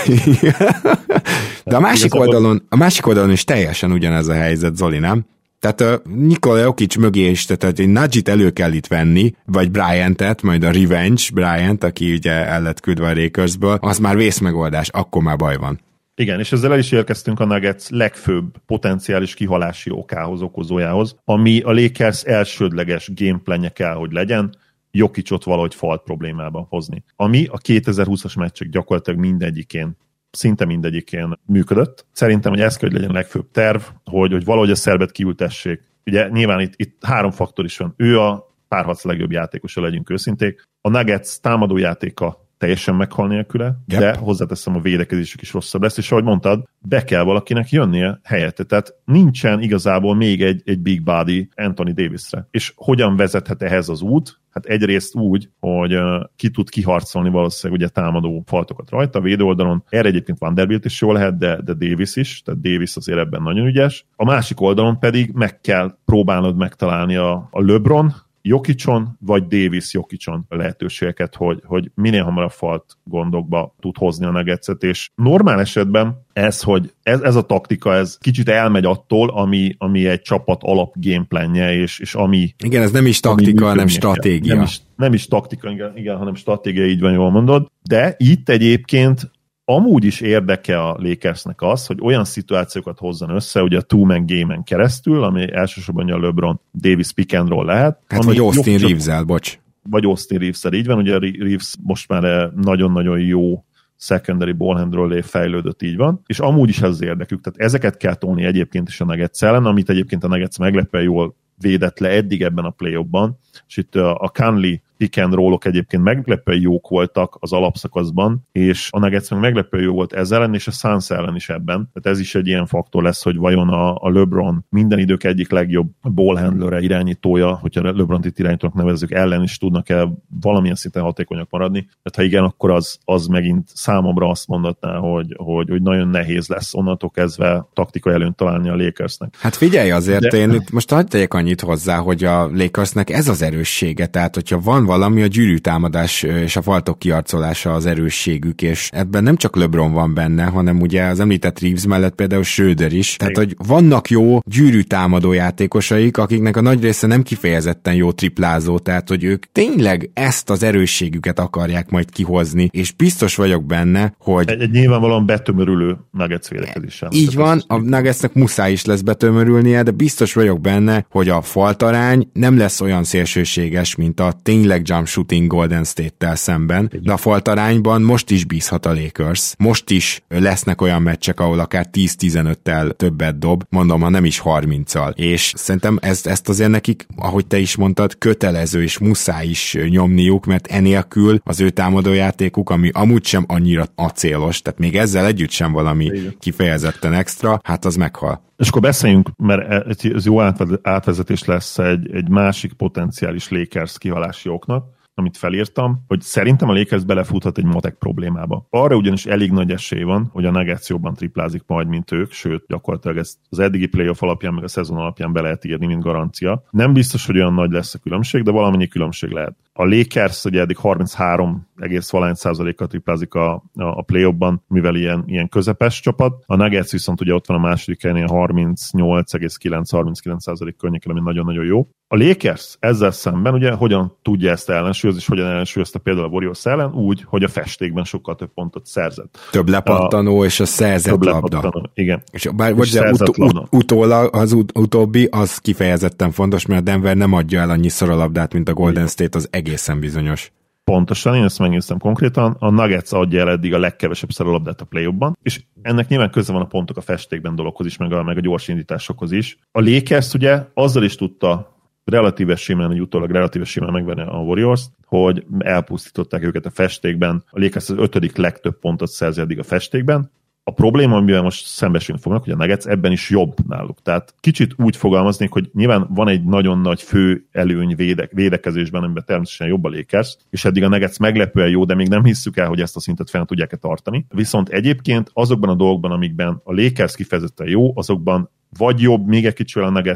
De a másik, oldalon, a másik oldalon is teljesen ugyanez a helyzet, Zoli, nem? Tehát a Nikola Jokic mögé is, tehát egy Nudge-it elő kell itt venni, vagy Bryantet, majd a Revenge Bryant, aki ugye el lett küldve a Lakersből, az már vészmegoldás, akkor már baj van. Igen, és ezzel el is érkeztünk a Nuggets legfőbb potenciális kihalási okához, okozójához, ami a Lakers elsődleges gameplanje kell, hogy legyen, Jokicot valahogy falt problémába hozni. Ami a kétezer-húszas meccsek gyakorlatilag mindegyikén, szinte mindegyikén működött. Szerintem, hogy ez kell, hogy legyen a legfőbb terv, hogy, hogy valahogy a szerbet kiültessék. Ugye nyilván itt, itt három faktor is van. Ő a párharc legjobb játékosa, legyünk őszinték. A Nuggets támadójátéka teljesen meghal nélküle, yep. De hozzáteszem, a védekezésük is rosszabb lesz, és ahogy mondtad, be kell valakinek jönnie helyette. Tehát nincsen igazából még egy, egy big body Anthony Davisre. És hogyan vezethet ehhez az út? Hát egyrészt úgy, hogy uh, ki tud kiharcolni valószínűleg ugye támadó faltokat rajta, a védő oldalon. Erre egyébként Vanderbilt is jól lehet, de, de Davis is, tehát Davis azért ebben nagyon ügyes. A másik oldalon pedig meg kell próbálnod megtalálni a, a LeBron, Jokicson, vagy Davis Jokicson lehetőségeket, hogy, hogy minél hamarabb falt gondokba tud hozni a Nuggetset, és normál esetben ez, hogy ez, ez a taktika, ez kicsit elmegy attól, ami, ami egy csapat alap gameplanje, és, és ami... Igen, ez nem is taktika, hanem stratégia. Nem is, nem is taktika, igen, igen, hanem stratégia, így van, jól mondod, de itt egyébként amúgy is érdeke a Lakersnek az, hogy olyan szituációkat hozzon össze, ugye a two-man game-en keresztül, ami elsősorban a LeBron Davis pick and roll lehet. Hát vagy Austin Reeves-el, bocs. Vagy Austin Reeves-el, így van, ugye Reeves most már nagyon-nagyon jó secondary ballhandről fejlődött, így van, és amúgy is ez az érdekük, tehát ezeket kell tolni egyébként is a Nuggets ellen, amit egyébként a Nuggets meglepően jól védett le eddig ebben a play-offban, és itt a Conley pick and roll-ok egyébként meglepően jók voltak az alapszakaszban, és a Nuggets meg meglepően jó volt ez ellen, és a Suns ellen is ebben. Tehát ez is egy ilyen faktor lesz, hogy vajon a, a LeBron minden idők egyik legjobb ballhandlere, irányítója, hogyha LeBron-t itt irányítónak nevezzük, ellen is tudnak-e valamilyen szinten hatékonyak maradni. Tehát ha igen, akkor az, az megint számomra azt mondatná, hogy, hogy, hogy nagyon nehéz lesz onnantól kezdve taktikai előnyt találni a Lakersnek. Hát figyelj azért, De... én most hadd tegyek annyit hozzá, hogy a Lakersnek ez az erőssége, tehát hogyha van valami, a gyűrűtámadás és a faltok kiarcolása az erősségük, és ebben nem csak LeBron van benne, hanem ugye az említett Reeves mellett például Schröder is, tehát hogy vannak jó gyűrűtámadó játékosaik, akiknek a nagy része nem kifejezetten jó triplázó, tehát hogy ők tényleg ezt az erősségüket akarják majd kihozni, és biztos vagyok benne, hogy... Egy, egy nyilvánvalóan betömörülő Nuggets védekezéssel. Így van, a Nuggetsnek muszáj is lesz betömörülnie, de biztos vagyok benne, hogy a faltarány nem lesz olyan szélsőséges, mint a tényleg jump shooting Golden State-tel szemben, de a faltarányban most is bízhat a Lakers. Most is lesznek olyan meccsek, ahol akár tíz-tizenöttel többet dob, mondom, ha nem is harminccal. És szerintem ezt, ezt azért nekik, ahogy te is mondtad, kötelező és muszáj is nyomniuk, mert enélkül az ő támadójátékuk, ami amúgy sem annyira acélos, tehát még ezzel együtt sem valami kifejezetten extra, hát az meghal. És akkor beszéljünk, mert ez jó átvezetés lesz egy, egy másik potenciális Lakers kihalási oknak, amit felírtam, hogy szerintem a Lakers belefuthat egy matek problémába. Arra ugyanis elég nagy esély van, hogy a Nuggets jobban triplázik majd, mint ők, sőt, gyakorlatilag ezt az eddigi playoff alapján, meg a szezon alapján be lehet írni, mint garancia. Nem biztos, hogy olyan nagy lesz a különbség, de valamennyi különbség lehet. A Lakers ugye eddig harminchárom egész valány százalékkal triplázik a, a, a play-offban, mivel ilyen, ilyen közepes csapat. A Nuggets viszont ugye ott van a második helyen, harmincnyolc egész kilenc harminckilenc százalék környéken, ami nagyon-nagyon jó. A Lakers ezzel szemben ugye hogyan tudja ezt ellensúlyozni, és hogyan ellensúlyozta például a Warriors ellen? Úgy, hogy a festékben sokkal több pontot szerzett. Több lepattanó a, és a szerzett labda. Igen. És bár és ut- ut- utólag az ut- utóbbi az kifejezetten fontos, mert a Denver nem adja el annyiszor a labdát, mint a Golden State, az egészen bizonyos. Pontosan, én ezt megnéztem konkrétan, a Nuggets adja el eddig a legkevesebb szer a labdát a play-offban, és ennek nyilván köze van a pontok a festékben dologhoz is, meg a, meg a gyors indításokhoz is. A Lakers ugye azzal is tudta relatíve simán, egy utólag relatíve simán megvenni a Warriors-t, hogy elpusztították őket a festékben. A Lakers az ötödik legtöbb pontot szerzi eddig a festékben. A probléma, amivel most szembesülni fognak, hogy a Nuggets ebben is jobb náluk. Tehát kicsit úgy fogalmaznék, hogy nyilván van egy nagyon nagy fő előny védek, védekezésben, amiben természetesen jobb a Lakers, és eddig a Nuggets meglepően jó, de még nem hisszük el, hogy ezt a szintet fenn tudják-e tartani. Viszont egyébként azokban a dolgokban, amikben a Lakers kifejezetten jó, azokban vagy jobb, még egy kicsivel a Nuggets,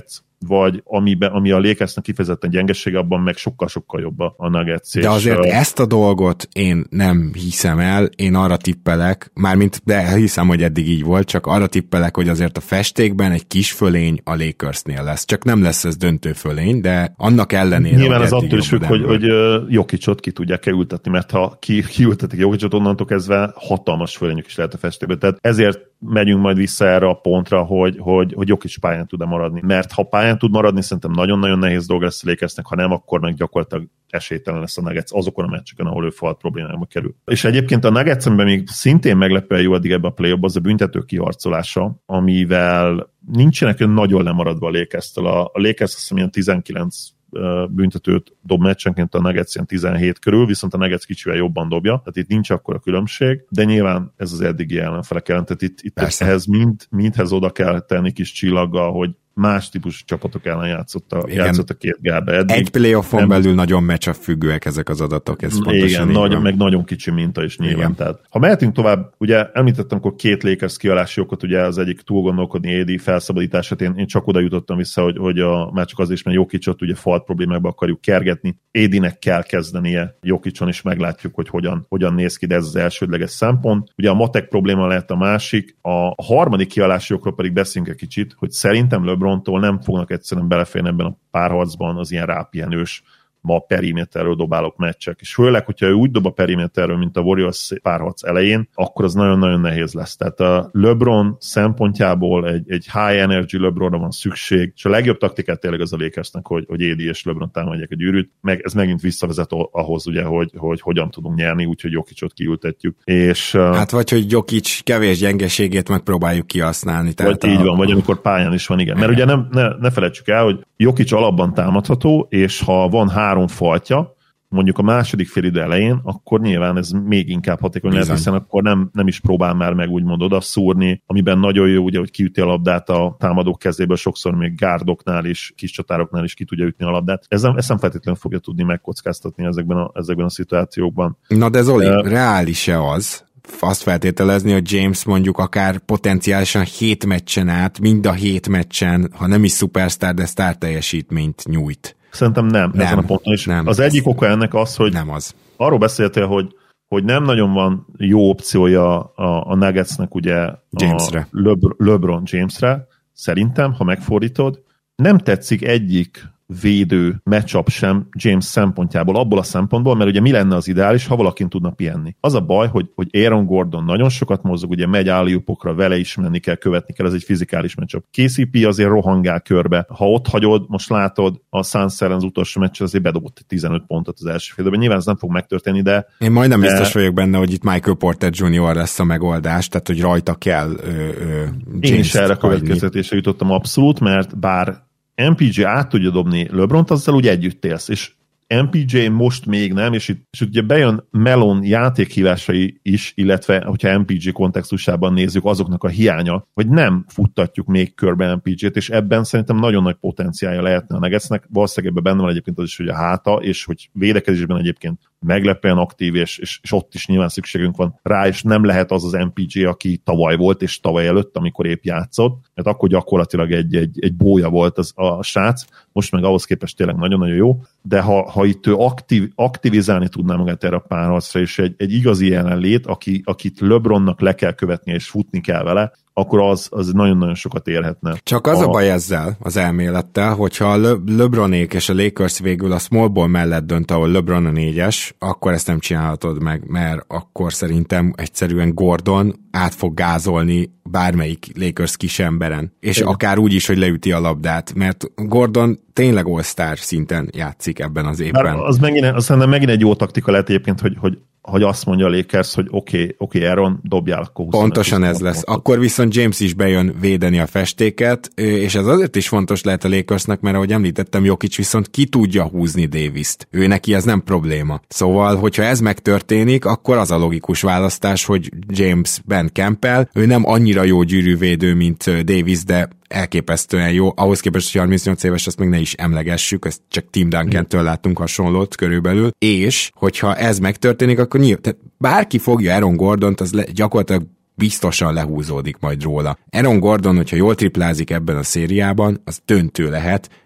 vagy amiben, ami a Lakersnek kifejezetten gyengesége, abban meg sokkal-sokkal jobb a Nuggets. De azért és, ezt a dolgot én nem hiszem el, én arra tippelek, mármint, de hiszem, hogy eddig így volt, csak arra tippelek, hogy azért a festékben egy kis fölény a Lakersnél lesz. Csak nem lesz ez döntő fölény, de annak ellenére... Nyilván az attól is függ, hogy, hogy Jokicot ki tudják-e ültetni, mert ha ki, kiültetik Jokicot, onnantól kezdve hatalmas fölényük is lehet a festékben. Tehát ezért megyünk majd vissza erre a pontra, hogy, hogy, hogy Jokic pályán tud-e maradni. Mert ha pályán tud maradni, szerintem nagyon-nagyon nehéz dolga lesz a Lakersnek, ha nem, akkor meg gyakorlatilag esélytelen lesz a Nuggets azokon a meccseken, ahol ő falt problémába kerül. És egyébként a Nuggets, amiben még szintén meglepően jó addig ebbe a play-offba, az a büntető kiharcolása, amivel nincsenek nagyon lemaradva a Lakers-től. A Lakers azt hiszem ilyen tizenkilenc büntetőt dob meccsenként, a Nuggets ilyen tizenhét körül, viszont a Nuggets kicsivel jobban dobja, tehát itt nincs akkora különbség, de nyilván ez az eddigi ellenfelek ellen, tehát itt, itt ehhez mind, mindhez oda kell tenni kis csillaggal, hogy más típusú csapatok ellen játszott a, játszott a két gárda eddig. Egy playoffon nem, belül nagyon matchup függőek ezek az adatok, ez pontosan igen, nagyon, meg nagyon kicsi minta is nyilván. Tehát, ha mehetünk tovább, ugye említettem akkor két Lakers kialási okot, ugye az egyik túl gondolkodni á dé felszabadítását, én, én csak oda jutottam vissza, hogy, hogy a, már csak az is, mert Jokicot ugye falt problémákba akarjuk kergetni, á dé-nek kell kezdenie Jokicon, és meglátjuk, hogy hogyan, hogyan néz ki, de ez az elsődleges szempont. Ugye a matek probléma lehet a másik, a harmadik kialási okról pedig beszélünk egy kicsit, hogy szerintem LeBrontól nem fognak egyszerűen beleférni ebben a párharcban az ilyen rápihenős, ma periméterről dobálok meccsek. És főleg, hogyha ő úgy dob a periméterről, mint a Warriors párharc elején, akkor az nagyon-nagyon nehéz lesz. Tehát a LeBron szempontjából egy, egy high energy LeBronra van szükség, és a legjobb taktikát tényleg az a Lakersnek, hogy, hogy á dé és LeBron támadják a gyűrűt, meg ez megint visszavezet ahhoz, ugye, hogy, hogy hogyan tudunk nyerni, úgyhogy Jokicot kiültetjük. És, hát vagy, hogy Jokic kevés gyengeségét megpróbáljuk kihasználni. Tehát vagy a... így van, vagy amikor pályán is van, igen. Mert ugye nem, ne, ne felejtsük el, hogy Jokic alapban támadható, és ha van három faltja, mondjuk a második félidő elején, akkor nyilván ez még inkább hatékony lesz, hiszen akkor nem, nem is próbál már meg úgymond odaszúrni, amiben nagyon jó, ugye, hogy kiüti a labdát a támadók kezéből, sokszor még gárdoknál is, kis csatároknál is ki tudja ütni a labdát. Ez nem, ezt nem feltétlenül fogja tudni megkockáztatni ezekben a, ezekben a szituációkban. Na de Zoli, uh, reális-e az, azt feltételezni, hogy James mondjuk akár potenciálisan hét meccsen át, mind a hét meccsen, ha nem is szupersztár, de sztár teljesítményt nyújt? Szerintem nem, nem ezen a ponton is. Nem. Az egyik oka ennek az, hogy nem az. Arról beszéltél, hogy, hogy nem nagyon van jó opciója a, a Nuggetsnek ugye Jamesre. a Lebr- LeBron Jamesre. Szerintem, ha megfordítod, nem tetszik egyik védő matchup sem James szempontjából, abból a szempontból, mert ugye mi lenne az ideális, ha valakin tudna pihenni. Az a baj, hogy, hogy Aaron Gordon nagyon sokat mozog, ugye megy alley-oopokra, vele is menni kell, követni kell, ez egy fizikális matchup. ká cé pé azért rohangál körbe. Ha ott hagyod, most látod, a Suns ellen az utolsó meccs azért bedobott tizenöt pontot az első félidőben. Nyilván ez nem fog megtörténni, de... Én majdnem de... biztos vagyok benne, hogy itt Michael Porter junior lesz a megoldás, tehát hogy rajta kell ö, ö, James Én is erre következtetésre jutottam abszolút, mert bár em pé gé át tudja dobni LeBront, azzal úgy együtt élsz, és em pé gé most még nem, és itt és ugye bejön Melon játékhívásai is, illetve, hogyha em pé gé kontextusában nézzük, azoknak a hiánya, hogy nem futtatjuk még körbe em pé gét, és ebben szerintem nagyon nagy potenciálja lehetne a Nuggetsnek. Valószínűleg ebben benne van egyébként az is, hogy a háta, és hogy védekezésben egyébként meglepően aktív, és, és, és ott is nyilván szükségünk van rá, és nem lehet az az em pé gé, aki tavaly volt, és tavaly előtt, amikor épp játszott, mert akkor gyakorlatilag egy, egy, egy bója volt az, a srác, most meg ahhoz képest tényleg nagyon-nagyon jó, de ha, ha itt ő aktív, aktivizálni tudná magát erre a párharcra, és egy, egy igazi jelenlét, aki, akit LeBronnak le kell követnie, és futni kell vele, akkor az, az nagyon-nagyon sokat érhetne. Csak az a, a baj ezzel, az elmélettel, hogyha a Le- LeBronék és a Lakers végül a small ball mellett dönt, ahol LeBron a négyes, akkor ezt nem csinálhatod meg, mert akkor szerintem egyszerűen Gordon át fog gázolni bármelyik Lakers kis emberen. És igen, akár úgy is, hogy leüti a labdát, mert Gordon tényleg all-star szinten játszik ebben az évben. Bár az megint, az megint egy jó taktika lehet egyébként, hogy, hogy hogy azt mondja a Lakers, hogy oké, okay, oké, okay, Aaron, dobjál akkor huszonöt. Pontosan ez lesz. Pontot. Akkor viszont James is bejön védeni a festéket, és ez azért is fontos lehet a Lakersnek, mert ahogy említettem, Jokic viszont ki tudja húzni Davist. Ő neki ez nem probléma. Szóval, hogyha ez megtörténik, akkor az a logikus választás, hogy James Ben Campbell, ő nem annyira jó gyűrűvédő, mint Davis, de elképesztően jó. Ahhoz képest, hogy harmincnyolc éves, azt még ne is emlegessük, ezt csak Tim Duncan-től láttunk hasonlót körülbelül, és hogyha ez megtörténik, akkor nyilván, tehát bárki fogja Aaron Gordont, az le, gyakorlatilag biztosan lehúzódik majd róla. Aaron Gordon, hogyha jól triplázik ebben a szériában, az döntő lehet,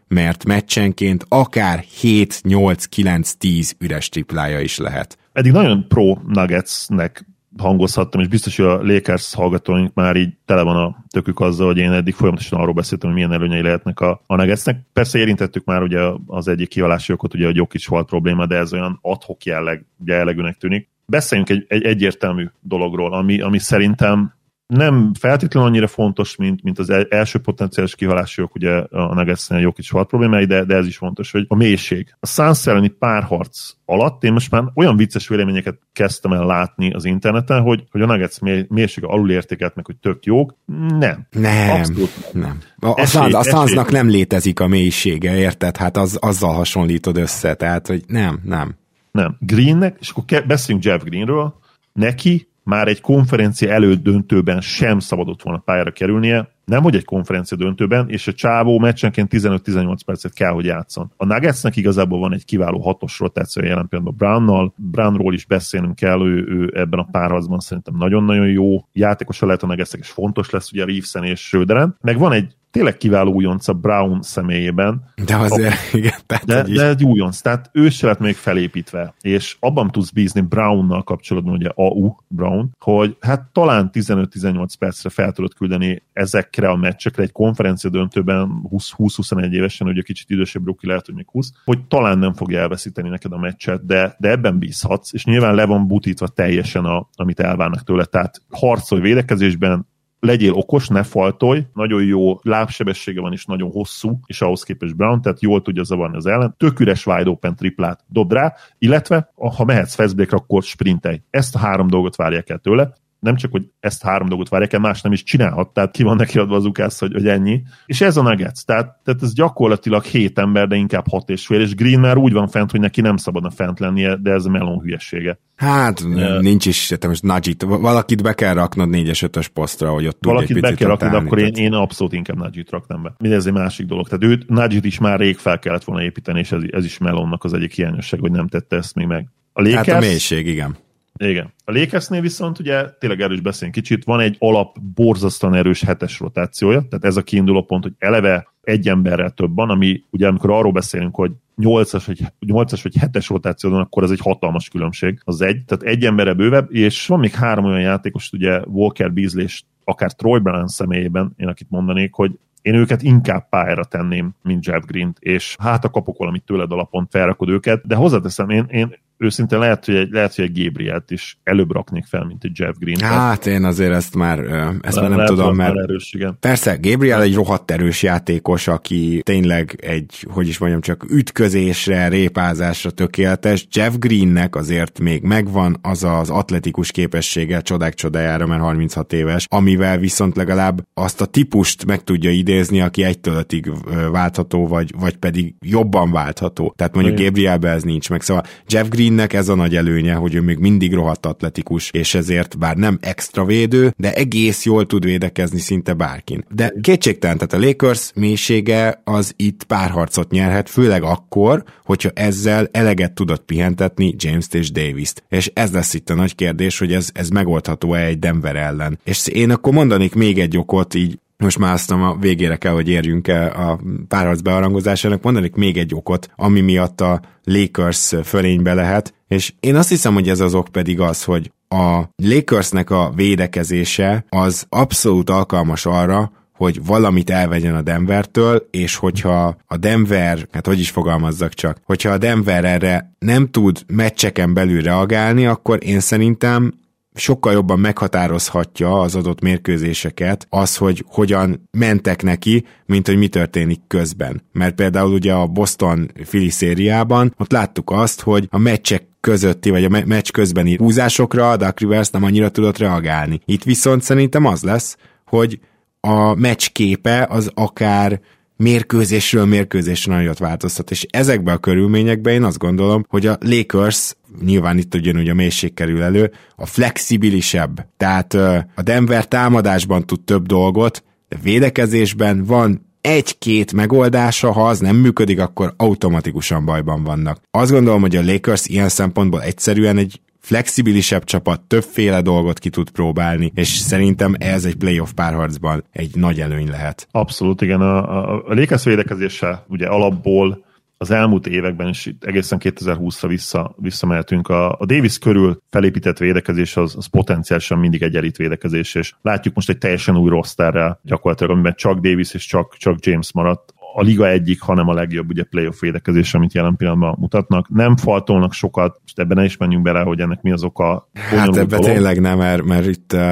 mert meccsenként akár hét, nyolc, kilenc, tíz üres triplája is lehet. Eddig nagyon pro Nuggetsnek hangozhattam, és biztos, hogy a Lakers hallgatóink már így tele van a tökük azzal, hogy én eddig folyamatosan arról beszéltem, hogy milyen előnyei lehetnek a, a Nuggetsnek. Persze érintettük már ugye az egyik kihalási okot, ugye a Jokic volt probléma, de ez olyan ad-hoc jelleg, jellegűnek tűnik. Beszéljünk egy, egy egyértelmű dologról, ami, ami szerintem nem feltétlenül annyira fontos, mint, mint az első potenciális kihalási ok, ugye a Nuggetsnél Jokic volt problémái, de, de ez is fontos, hogy a mélység. A Suns elleni párharc alatt én most már olyan vicces véleményeket kezdtem el látni az interneten, hogy, hogy a Nuggets mélysége alulértékelt meg, hogy tök jók. Nem. Nem. Abszolút nem. A, esély, a Sunsnak nem létezik a mélysége, érted? Hát az, azzal hasonlítod össze, tehát, hogy nem, nem. Nem. Greennek, és akkor beszéljünk Jeff Greenről, neki már egy konferencia elődöntőben sem szabadott volna pályára kerülnie, nemhogy egy konferencia döntőben, és a csávó meccsenként tizenöt-tizennyolc percet kell, hogy játszon. A Nuggetsnek igazából van egy kiváló hatos rotációja jelen pillanatban Brownnal, Brownról is beszélnünk kell, ő, ő ebben a párharcban szerintem nagyon-nagyon jó játékosa lehet a Nuggetsnek, és fontos lesz ugye Reevesen és Schröderen. Meg van egy tényleg kiváló újonc a Brown személyében. De azért, a, igen. Tehát de, de egy újonc, tehát ő se lett még felépítve, és abban tudsz bízni Brownnal kapcsolatban, ugye á u Brown, hogy hát talán tizenöt-tizennyolc percre fel tudod küldeni ezekre a meccsekre egy konferencia döntőben húsz-huszonegy évesen, ugye kicsit idősebb rookie lehet, hogy még húsz, hogy talán nem fogja elveszíteni neked a meccset, de, de ebben bízhatsz, és nyilván le van butítva teljesen, a, amit elvárnak tőle, tehát harcolj védekezésben, legyél okos, ne faltolj, nagyon jó lábsebessége van, és nagyon hosszú, és ahhoz képest Brown, tehát jól tudja zavarni az ellen. Tök üres wide open triplát dob rá, illetve ha mehetsz fast breakre, akkor sprintelj. Ezt a három dolgot várják el tőle. Nem csak, hogy ezt a három dolgot várják el, más nem is csinálhat, tehát ki van neki adva az ukász, hogy, hogy ennyi. És ez a Nuggets, tehát, tehát ez gyakorlatilag hét ember, de inkább hat és fél, és Green már úgy van fent, hogy neki nem szabadna fent lennie, de ez a melon hülyesége. Hát uh, nincs is, te most Najit, valakit be kell raknod négyes ötös posztra, hogy ott valakit tudj egy picit be kell raknod, akkor én, tehát... én abszolút inkább Najit raknám be. Mindez egy másik dolog. Tehát őt, Najit is már rég fel kellett volna építeni, és ez, ez is melonnak az egyik hiányosság, hogy nem tette ezt még meg. A Lakers, hát a mélység, igen. Igen. A Lakersnél viszont ugye tényleg erős beszélni kicsit, van egy alap borzasztóan erős hetes rotációja, tehát ez a kiinduló pont, hogy eleve egy emberrel több van, ami ugye amikor arról beszélünk, hogy nyolcas vagy, nyolcas vagy hetes rotáció van, akkor ez egy hatalmas különbség. Az egy, tehát egy emberre bővebb, és van még három olyan játékos, ugye Walker, Beasley és akár Troy Brown személyében, én akit mondanék, hogy én őket inkább pályára tenném, mint Jeff Green-t, és hát a kapok valamit tőled alapon felrakod őket, de hozzáteszem, én, én őszintén lehet, hogy egy, lehet, hogy egy Gabrielt is előbb raknék fel, mint egy Jeff Green. Hát én azért ezt már, ezt Le, már nem tudom, mert erős, persze Gabriel egy rohadt erős játékos, aki tényleg egy, hogy is mondjam, csak ütközésre, répázásra tökéletes. Jeff Greennek azért még megvan az az atletikus képessége, csodák csodájára, mert harminchat éves, amivel viszont legalább azt a típust meg tudja idézni, aki egytől ötig váltható, vagy, vagy pedig jobban váltható. Tehát mondjuk Gabrielben ez nincs meg. Szóval Jeff Greennek ez a nagy előnye, hogy ő még mindig rohadt atletikus, és ezért bár nem extra védő, de egész jól tud védekezni szinte bárkin. De kétségtelen, tehát a Lakers mélysége az itt párharcot nyerhet, főleg akkor, hogyha ezzel eleget tudod pihentetni James-t és Davis-t. És ez lesz itt a nagy kérdés, hogy ez, ez megoldható-e egy Denver ellen. És én akkor mondanék még egy okot, így most már aztán a végére kell, hogy érjünk el a párharc beharangozásának, mondanék még egy okot, ami miatt a Lakers fölénybe lehet, és én azt hiszem, hogy ez az ok pedig az, hogy a Lakersnek a védekezése az abszolút alkalmas arra, hogy valamit elvegyen a Denvertől, és hogyha a Denver, hát hogy is fogalmazzak csak, hogyha a Denver erre nem tud meccseken belül reagálni, akkor én szerintem sokkal jobban meghatározhatja az adott mérkőzéseket az, hogy hogyan mentek neki, mint hogy mi történik közben. Mert például ugye a Boston-Philly szériában ott láttuk azt, hogy a meccsek közötti, vagy a me- meccs közbeni húzásokra a Doc Rivers nem annyira tudott reagálni. Itt viszont szerintem az lesz, hogy a meccs képe az akár mérkőzésről mérkőzésre nagyot változtat, és ezekben a körülményekben én azt gondolom, hogy a Lakers, nyilván itt ugyanúgy a mélység kerül elő, a flexibilisebb, tehát a Denver támadásban tud több dolgot, de védekezésben van egy-két megoldása, ha az nem működik, akkor automatikusan bajban vannak. Azt gondolom, hogy a Lakers ilyen szempontból egyszerűen egy flexibilisebb csapat, többféle dolgot ki tud próbálni, és szerintem ez egy playoff párharcban egy nagy előny lehet. Abszolút, igen. A, a, a Lakers védekezése ugye alapból az elmúlt években is egészen kétezer-húszra vissza, visszamehetünk. A, a Davis körül felépített védekezés az, az potenciálisan mindig egy elit védekezés, és látjuk most egy teljesen új rosterrel gyakorlatilag, amiben csak Davis és csak, csak James maradt. A liga egyik, hanem a legjobb ugye playoff védekezés, amit jelen pillanatban mutatnak. Nem faltolnak sokat, most ebben ne is menjünk bele, hogy ennek mi az oka. Hát ebben tényleg nem, mert, mert itt... Uh...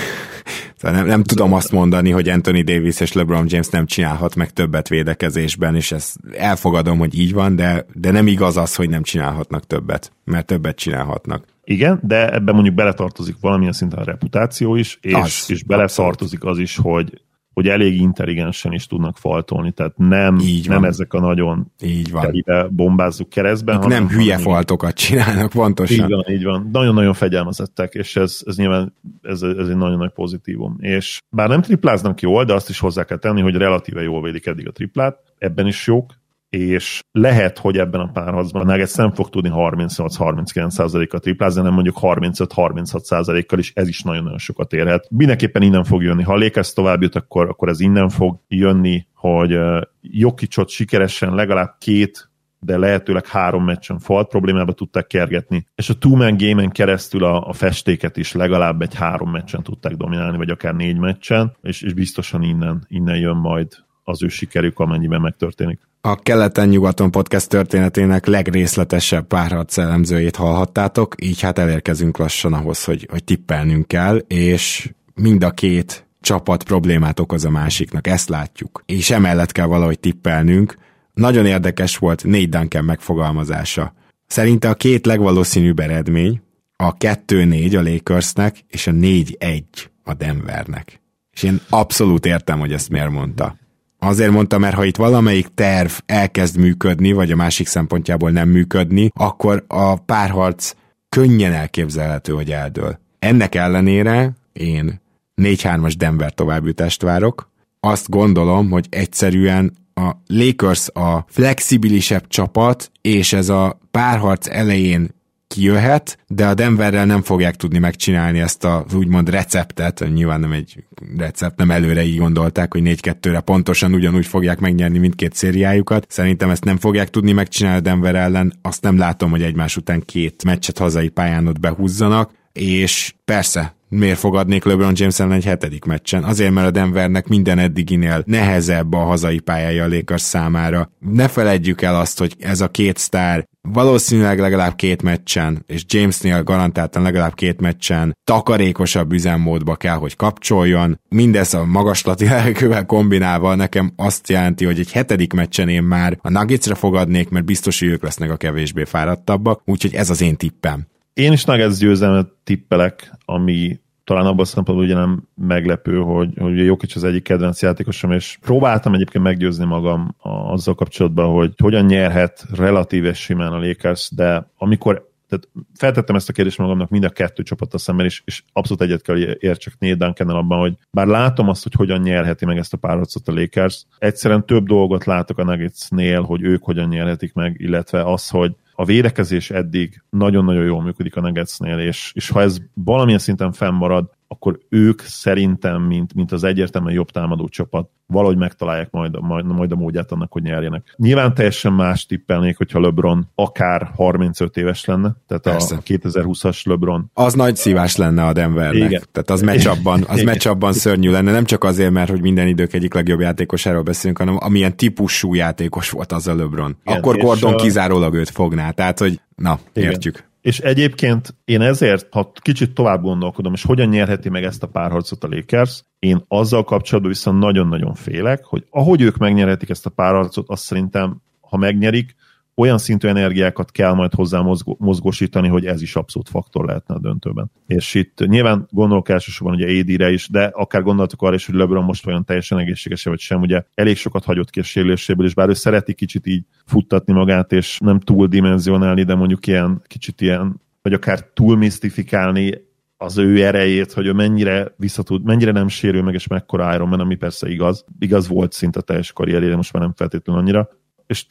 Nem, nem tudom azt mondani, hogy Anthony Davis és LeBron James nem csinálhat meg többet védekezésben, és ezt elfogadom, hogy így van, de, de nem igaz az, hogy nem csinálhatnak többet, mert többet csinálhatnak. Igen, de ebben mondjuk beletartozik valamilyen szinten a reputáció is, és, az, és beletartozik az is, hogy hogy elég intelligensen is tudnak faltolni, tehát nem, nem ezek a nagyon telibe bombázzuk keresztben. Nem hülye faltokat csinálnak, pontosan. Így van, így van. Nagyon-nagyon fegyelmezettek, és ez, ez nyilván ez, ez egy nagyon nagy pozitívum. És bár nem tripláznak jól, de azt is hozzá kell tenni, hogy relatíve jól védik eddig a triplát, ebben is jók, és lehet, hogy ebben a párharcban a Nuggets nem fog tudni harmincnyolc-harminckilenc százalékkal triplázni, hanem mondjuk harmincöt-harminchat százalékkal is, ez is nagyon-nagyon sokat érhet. Mindenképpen innen fog jönni. Ha a Lakers tovább jut, akkor, akkor ez innen fog jönni, hogy uh, Jokicot sikeresen legalább két, de lehetőleg három meccsen falt problémába tudták kergetni, és a two-man game-en keresztül a, a festéket is legalább egy három meccsen tudták dominálni, vagy akár négy meccsen, és, és biztosan innen, innen jön majd az ő sikerük, amennyiben megtörténik. A Keleten-nyugaton podcast történetének legrészletesebb párharc elemzőjét hallhattátok, így hát elérkezünk lassan ahhoz, hogy, hogy tippelnünk kell, és mind a két csapat problémát okoz a másiknak, ezt látjuk. És emellett kell valahogy tippelnünk. Nagyon érdekes volt Nate Duncan megfogalmazása. Szerinte a két legvalószínűbb eredmény a kettő négy a Lakersnek, és a négy egy a Denvernek. És én abszolút értem, hogy ezt miért mondta. Azért mondta, mert ha itt valamelyik terv elkezd működni, vagy a másik szempontjából nem működni, akkor a párharc könnyen elképzelhető, hogy eldől. Ennek ellenére én négy hármas Denver továbbjutást várok. Azt gondolom, hogy egyszerűen a Lakers a flexibilisebb csapat, és ez a párharc elején kijöhet, de a Denverrel nem fogják tudni megcsinálni ezt a úgymond receptet, nyilván nem egy recept, nem előre így gondolták, hogy négy kettőre pontosan ugyanúgy fogják megnyerni mindkét szériájukat. Szerintem ezt nem fogják tudni megcsinálni a Denver ellen, azt nem látom, hogy egymás után két meccset hazai pályán ott behúzzanak, és persze, miért fogadnék LeBron James ellen egy hetedik meccsen? Azért, mert a Denvernek minden eddiginél nehezebb a hazai pályája a Lakers számára. Ne feledjük el azt, hogy ez a két sztár valószínűleg legalább két meccsen, és Jamesnél garantáltan legalább két meccsen takarékosabb üzemmódba kell, hogy kapcsoljon. Mindez a magaslati lelkővel kombinálva nekem azt jelenti, hogy egy hetedik meccsen én már a Nuggetsre fogadnék, mert biztos, hogy ők lesznek a kevésbé fáradtabbak, úgyhogy ez az én tippem. Én is Nuggets győzelmet tippelek, ami talán abban a szempontból ugye nem meglepő, hogy, hogy ugye Jokic az egyik kedvenc játékosom, és próbáltam egyébként meggyőzni magam azzal kapcsolatban, hogy hogyan nyerhet relatíve simán a Lakers, de amikor tehát feltettem ezt a kérdést magamnak mind a kettő csapattal szemben, és, és abszolút egyet kell értsek Nate Duncannel abban, hogy bár látom azt, hogy hogyan nyerheti meg ezt a párharcot a Lakers, egyszerűen több dolgot látok a Nuggetsnél, hogy ők hogyan nyerhetik meg, illetve az, hogy a védekezés eddig nagyon-nagyon jól működik a Nuggetsnél, és, és ha ez valamilyen szinten fennmarad, akkor ők szerintem, mint, mint az egyértelműen jobb támadó csapat, valahogy megtalálják majd, majd, majd a módját annak, hogy nyerjenek. Nyilván teljesen más tippelnék, hogyha LeBron akár harmincöt éves lenne, tehát Persze. a kétezer-húszas LeBron. Az nagy szívás lenne a Denvernek. Igen. Tehát az match-upban, az match-upban szörnyű lenne, nem csak azért, mert hogy minden idők egyik legjobb játékosáról beszélünk, hanem amilyen típusú játékos volt az a LeBron. Igen, akkor Gordon a... kizárólag őt fogná, tehát hogy na, Igen. értjük. És egyébként én ezért, ha kicsit tovább gondolkodom, és hogyan nyerheti meg ezt a párharcot a Lakers, én azzal kapcsolatban viszont nagyon-nagyon félek, hogy ahogy ők megnyerhetik ezt a párharcot, azt szerintem, ha megnyerik, olyan szintű energiákat kell majd hozzá mozgó, mozgósítani, hogy ez is abszolút faktor lehetne a döntőben. És itt nyilván gondolok elsősorban ugye á dé-re is, de akár gondoltok arra is, hogy LeBron most olyan teljesen egészséges vagy sem, ugye elég sokat hagyott ki a sérüléséből, és bár ő szereti kicsit így futtatni magát, és nem túl dimenzionálni, de mondjuk ilyen kicsit ilyen, vagy akár túl misztifikálni az ő erejét, hogy ő mennyire visszatud, mennyire nem sérül meg, és mekkora Iron Man, ami persze igaz. Igaz volt szinte teljes karrierére, most már nem feltétlenül annyira. És tényleg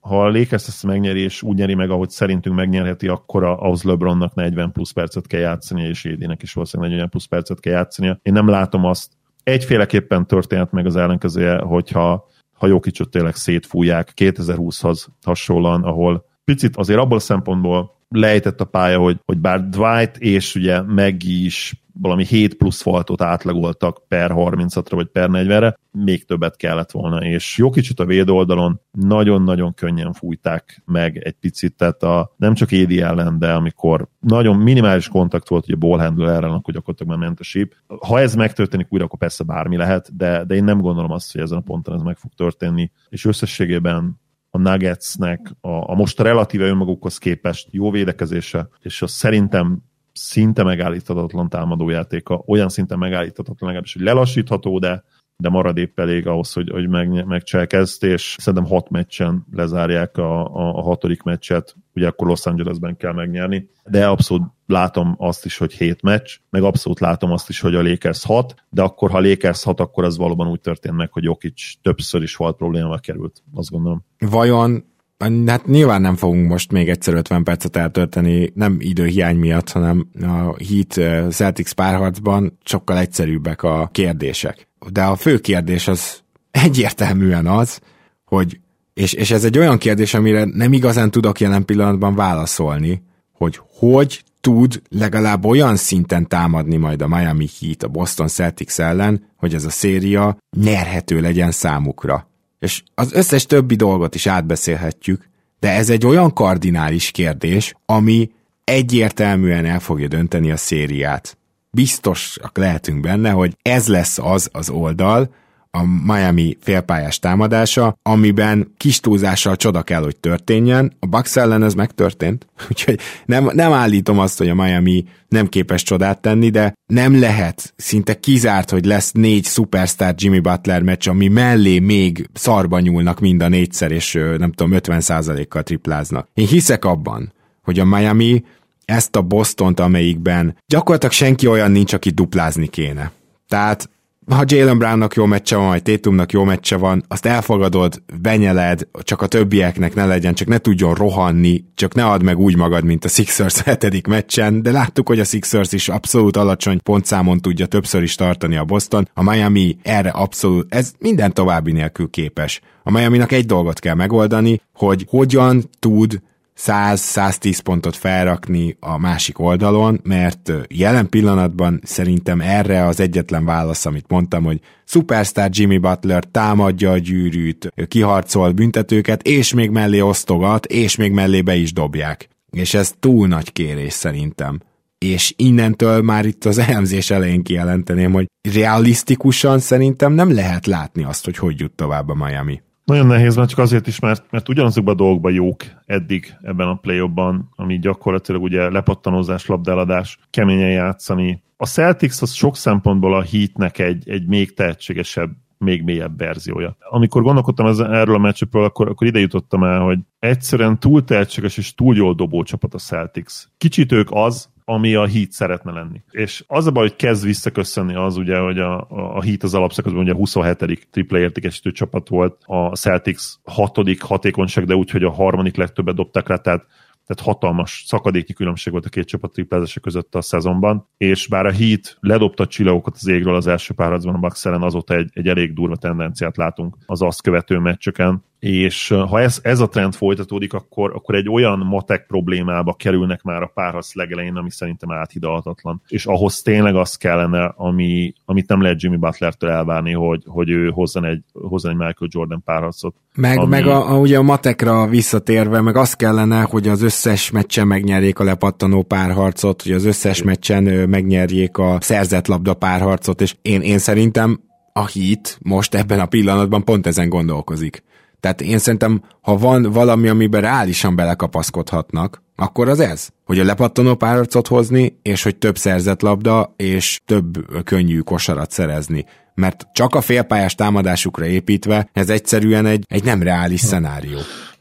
ha a Lakers ezt megnyeri, és úgy nyeri meg, ahogy szerintünk megnyerheti, akkor ahhoz LeBronnak negyven plusz percet kell játszania, és Édének is valószínűleg negyven plusz percet kell játszania. Én nem látom azt, egyféleképpen történhet meg az ellenkezője, hogyha ha Jokicot tényleg szétfújják kétezer-húszhoz hasonlóan, ahol picit azért abból a szempontból lejtett a pálya, hogy, hogy bár Dwight és ugye Maggie is valami hét plusz faltot átlagoltak per harmincatra vagy per negyvenre, még többet kellett volna, és Jokicot a védő oldalon nagyon-nagyon könnyen fújták meg egy picit, tehát a, nem csak Édi ellen, de amikor nagyon minimális kontakt volt, hogy a ball handler ellen, akkor gyakorlatilag már ment a síp. Ha ez megtörténik újra, akkor persze bármi lehet, de, de én nem gondolom azt, hogy ezen a ponton ez meg fog történni, és összességében a Nuggetsnek a, a most relatíve önmagukhoz képest jó védekezése, és az szerintem szinte megállíthatatlan támadójátéka, olyan szinten megállíthatatlan legalábbis, hogy lelassítható, de, de marad épp elég ahhoz, hogy, hogy meg, megcselkezd, és szerintem hat meccsen lezárják a, a, a hatodik meccset, ugye akkor Los Angelesben kell megnyerni, de abszolút látom azt is, hogy hét meccs, meg abszolút látom azt is, hogy a Lakers hat, de akkor, ha a Lakers hat, akkor az valóban úgy történt meg, hogy Jokic többször is volt problémával került, azt gondolom. Vajon hát nyilván nem fogunk most még egyszer ötven percet eltölteni, nem időhiány miatt, hanem a Heat Celtics párharcban sokkal egyszerűbbek a kérdések. De a fő kérdés az egyértelműen az, hogy, és, és ez egy olyan kérdés, amire nem igazán tudok jelen pillanatban válaszolni, hogy hogy tud legalább olyan szinten támadni majd a Miami Heat a Boston Celtics ellen, hogy ez a széria nyerhető legyen számukra. És az összes többi dolgot is átbeszélhetjük, de ez egy olyan kardinális kérdés, ami egyértelműen el fogja dönteni a szériát. Biztosak lehetünk benne, hogy ez lesz az az oldal, a Miami félpályás támadása, amiben kis túlzással csoda kell, hogy történjen. A Bucks ellen ez megtörtént, úgyhogy nem, nem állítom azt, hogy a Miami nem képes csodát tenni, de nem lehet, szinte kizárt, hogy lesz négy szupersztár Jimmy Butler meccs, ami mellé még szarba nyúlnak mind a négyszer, és nem tudom, ötven százalékkal tripláznak. Én hiszek abban, hogy a Miami ezt a Bostont, amelyikben gyakorlatilag senki olyan nincs, aki duplázni kéne. Tehát ha Jaylen Brownnak jó meccse van, vagy Tatumnak jó meccse van, azt elfogadod, benyeled, csak a többieknek ne legyen, csak ne tudjon rohanni, csak ne add meg úgy magad, mint a Sixers hetedik meccsen, de láttuk, hogy a Sixers is abszolút alacsony pontszámon tudja többször is tartani a Boston. A Miami erre abszolút, ez minden további nélkül képes. A Miaminak egy dolgot kell megoldani, hogy hogyan tud száz-száztíz pontot felrakni a másik oldalon, mert jelen pillanatban szerintem erre az egyetlen válasz, amit mondtam, hogy szupersztár Jimmy Butler támadja a gyűrűt, kiharcol büntetőket, és még mellé osztogat, és még mellé be is dobják. És ez túl nagy kérés szerintem. És innentől már itt az elemzés elején kijelenteném, hogy realisztikusan szerintem nem lehet látni azt, hogy hogy jut tovább a Miami. Nagyon nehéz, mert csak azért is, mert, mert ugyanazokban a dolgokban jók eddig ebben a play-offban, ami gyakorlatilag ugye lepattanózás, labdáladás, keményen játszani. A Celtics az sok szempontból a Heatnek egy, egy még tehetségesebb, még mélyebb verziója. Amikor gondolkodtam ez, erről a matchupról, akkor, akkor ide jutottam el, hogy egyszerűen túl tehetséges és túl jól dobó csapat a Celtics. Kicsit ők az, ami a Heat szeretne lenni. És az a baj, hogy kezd visszaköszönni az ugye, hogy a, a Heat az alapszakaszban ugye a huszonhetedik tripla értékesítő csapat volt, a Celtics hatodik hatékonyság, de úgy, hogy a harmadik legtöbbet dobták rá, tehát tehát hatalmas szakadéki különbség volt a két csapat triplázása között a szezonban, és bár a Heat ledobta a csillagokat az égről az első párharcban a Bucks ellen, azóta egy, egy elég durva tendenciát látunk az azt követő meccsöken, és ha ez, ez a trend folytatódik, akkor, akkor egy olyan matek problémába kerülnek már a párharc legelején, ami szerintem áthidalhatatlan. És ahhoz tényleg az kellene, ami, amit nem lehet Jimmy Butlertől elvárni, hogy, hogy ő hozzon egy, hozzon egy Michael Jordan párharcot. Meg, ami... meg a, a, ugye a matekra visszatérve, meg az kellene, hogy az összes meccsen megnyerjék a lepattanó párharcot, hogy az összes meccsen megnyerjék a szerzett labda párharcot, és én, én szerintem a Heat most ebben a pillanatban pont ezen gondolkozik. Tehát én szerintem, ha van valami, amiben reálisan belekapaszkodhatnak, akkor az ez, hogy a lepattanó párharcot hozni, és hogy több szerzett labda, és több könnyű kosarat szerezni. Mert csak a félpályás támadásukra építve, ez egyszerűen egy, egy nem reális szenárió.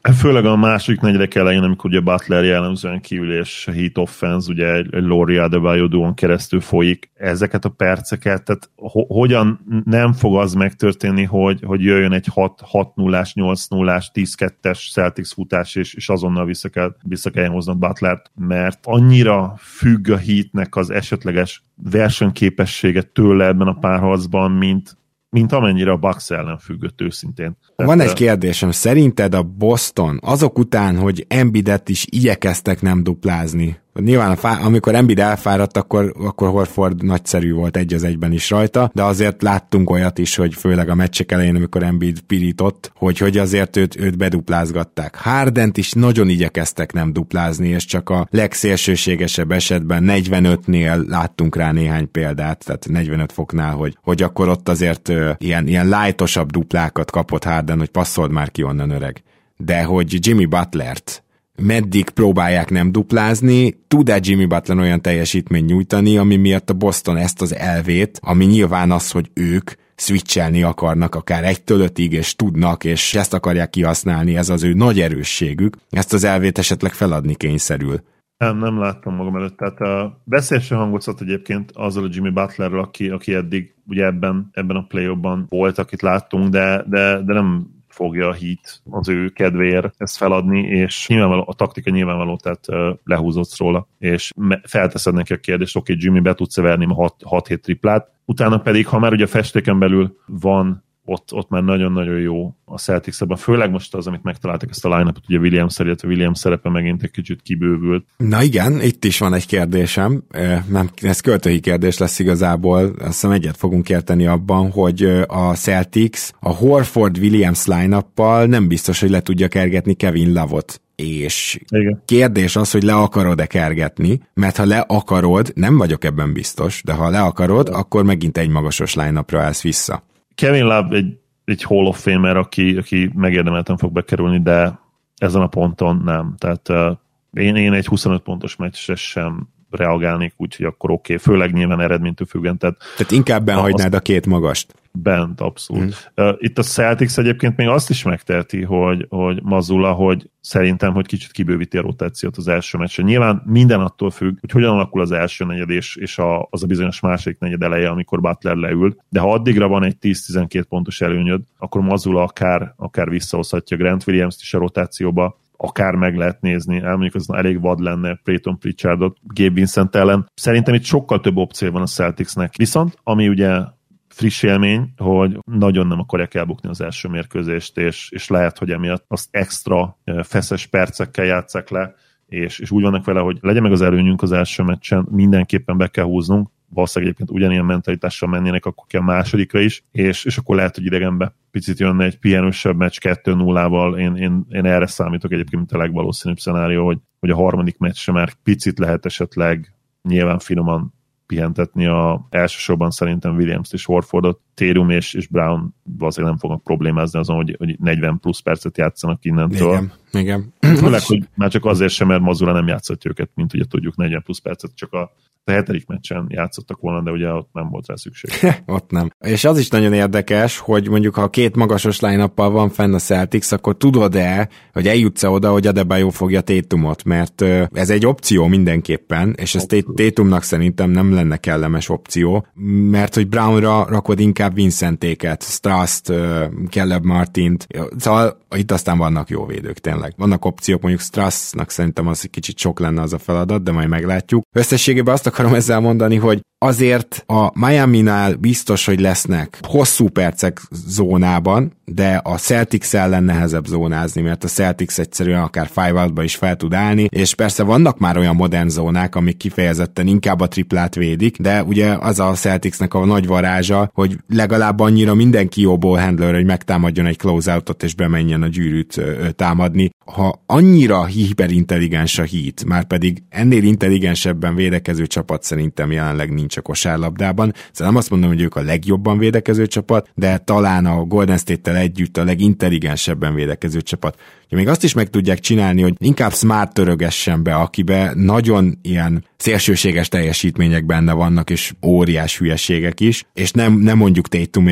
Főleg a második negyedek elején, amikor ugye Butler jellemzően kiül, és Heat offense, ugye egy Laurie Adebayo duón keresztül folyik, ezeket a perceket, tehát ho- hogyan nem fog az megtörténni, hogy, hogy jöjjön egy hat nullás, nyolc nullás, tíz kettes Celtics futás, és, és azonnal vissza kell, vissza kell hoznod Butlert, mert annyira függ a Heatnek az esetleges versenyképessége tőle ebben a párharcban, mint mint amennyire a Bucks ellen függött őszintén. Van egy kérdésem, szerinted a Boston azok után, hogy Embiidet is igyekeztek nem duplázni, nyilván a fá- amikor Embiid elfáradt, akkor, akkor Horford nagyszerű volt egy az egyben is rajta, de azért láttunk olyat is, hogy főleg a meccsek elején, amikor Embiid pirított, hogy, hogy azért őt, őt beduplázgatták. Hardent is nagyon igyekeztek nem duplázni, és csak a legszélsőségesebb esetben negyvenötnél láttunk rá néhány példát, tehát negyvenöt foknál, hogy, hogy akkor ott azért ö, ilyen, ilyen lightosabb duplákat kapott Harden, hogy passzold már ki onnan öreg. De hogy Jimmy Butlert meddig próbálják nem duplázni, tud-e Jimmy Butler olyan teljesítményt nyújtani, ami miatt a Boston ezt az elvét, ami nyilván az, hogy ők switchelni akarnak akár egytől ötig, és tudnak, és ezt akarják kihasználni, ez az ő nagy erősségük, ezt az elvét esetleg feladni kényszerül. Nem, nem láttam magam előtt. Tehát a beszélső hangozat egyébként azzal a Jimmy Butlerrel, aki, aki eddig ugye ebben, ebben a play-offban volt, akit láttunk, de, de, de nem fogja a Heat az ő kedvéért ezt feladni, és nyilvánvaló, a taktika nyilvánvaló, tehát uh, lehúzott róla, és me- felteszed neki a kérdést, oké, okay, Jimmy, be tudsz verni ma hat-hét triplát, utána pedig, ha már ugye a festéken belül van, ott, ott már nagyon-nagyon jó a Celtics-ben, főleg most az, amit megtaláltak ezt a line-upot, ugye Williams, illetve Williams szerepe megint egy kicsit kibővült. Na igen, itt is van egy kérdésem, nem, ez költői kérdés lesz igazából, azt hiszem egyet fogunk érteni abban, hogy a Celtics a Horford-Williams line-uppal nem biztos, hogy le tudja kergetni Kevin Love-ot. És igen. Kérdés az, hogy le akarod-e kergetni, mert ha le akarod, nem vagyok ebben biztos, de ha le akarod, akkor megint egy magasos line-upra állsz vissza. Kevin Love egy, egy Hall of Famer, aki, aki megérdemelten fog bekerülni, de ezen a ponton nem. Tehát uh, én, én egy huszonöt pontos meccsre sem reagálnék, úgyhogy akkor oké, okay. Főleg nyilván eredménytől függően. Tehát, tehát inkább benhagynád a két magast. Bent, abszolút. Hmm. Uh, itt a Celtics egyébként még azt is megteheti, hogy, hogy Mazzulla, hogy szerintem, hogy kicsit kibővíti a rotációt az első meccsen. Nyilván minden attól függ, hogy hogyan alakul az első negyed és, és a, az a bizonyos második negyed eleje, amikor Butler leül, de ha addigra van egy tíz-tizenkét pontos előnyöd, akkor Mazzulla akár, akár visszahozhatja Grant Williams-t is a rotációba, akár meg lehet nézni, elmondjuk az elég vad lenne Peyton Pritchardot Gabe Vincent ellen. Szerintem itt sokkal több opció van a Celticsnek. Viszont, ami ugye friss élmény, hogy nagyon nem akarják elbukni az első mérkőzést, és, és lehet, hogy emiatt azt extra feszes percekkel játsszák le, és, és úgy vannak vele, hogy legyen meg az előnyünk az első meccsen, mindenképpen be kell húznunk, valószínűleg egyébként ugyanilyen mentalitással mennének, akkor kell másodikra is, és, és akkor lehet, hogy idegenbe picit jönne egy pihenősebb meccs kettő nullával, én, én, én erre számítok egyébként, mint a legvalószínűbb szenárió, hogy, hogy a harmadik meccsre már picit lehet esetleg nyilván finoman pihentetni a elsősorban szerintem Williams-t és Horfordot, Tatum és, és Brown valószínűleg nem fognak problémázni azon, hogy, hogy negyven plusz percet játszanak innentől. Igen, igen. Főleg, hogy már csak azért sem, mert Mazzulla nem játszhatja őket, mint ugye tudjuk, negyven plusz percet, csak a a hetedik meccsen játszottak volna, de ugye ott nem volt rá szükség. Ott nem. És az is nagyon érdekes, hogy mondjuk ha két magasos line-uppal van fenn a Celtics, akkor tudod-e, hogy eljutsz oda, hogy Adebayo fogja Tatumot, mert ez egy opció mindenképpen, és ez Tatumnak szerintem nem lenne kellemes opció, mert hogy Brownra rakod inkább Vincentéket, Strasst, Caleb Martint, szóval itt aztán vannak jó védők, tényleg. Vannak opciók, mondjuk Strassnak szerintem az kicsit sok lenne az a feladat, de majd meglátjuk. Összességében azt akarom ezzel mondani, hogy azért a Miami-nál biztos, hogy lesznek hosszú percek zónában, de a Celtics ellen nehezebb zónázni, mert a Celtics egyszerűen akár five-outba is fel tud állni, és persze vannak már olyan modern zónák, amik kifejezetten inkább a triplát védik, de ugye az a Celticsnek a nagy varázsa, hogy legalább annyira mindenki jó ballhandler, hogy megtámadjon egy closeoutot és bemenjen a gyűrűt ö, támadni. Ha annyira hiperintelligens a Heat, már pedig ennél intelligensebben védekező csapat szerintem jelenleg nincs a kosárlabdában. Szóval nem azt mondom, hogy ők a legjobban védekező csapat, de talán a Golden State-tel együtt a legintelligensebben védekező csapat. Ja, még azt is meg tudják csinálni, hogy inkább Smart törögessen be, akibe nagyon ilyen szélsőséges teljesítmények benne vannak, és óriás hülyeségek is, és nem, nem mondjuk Tatumék,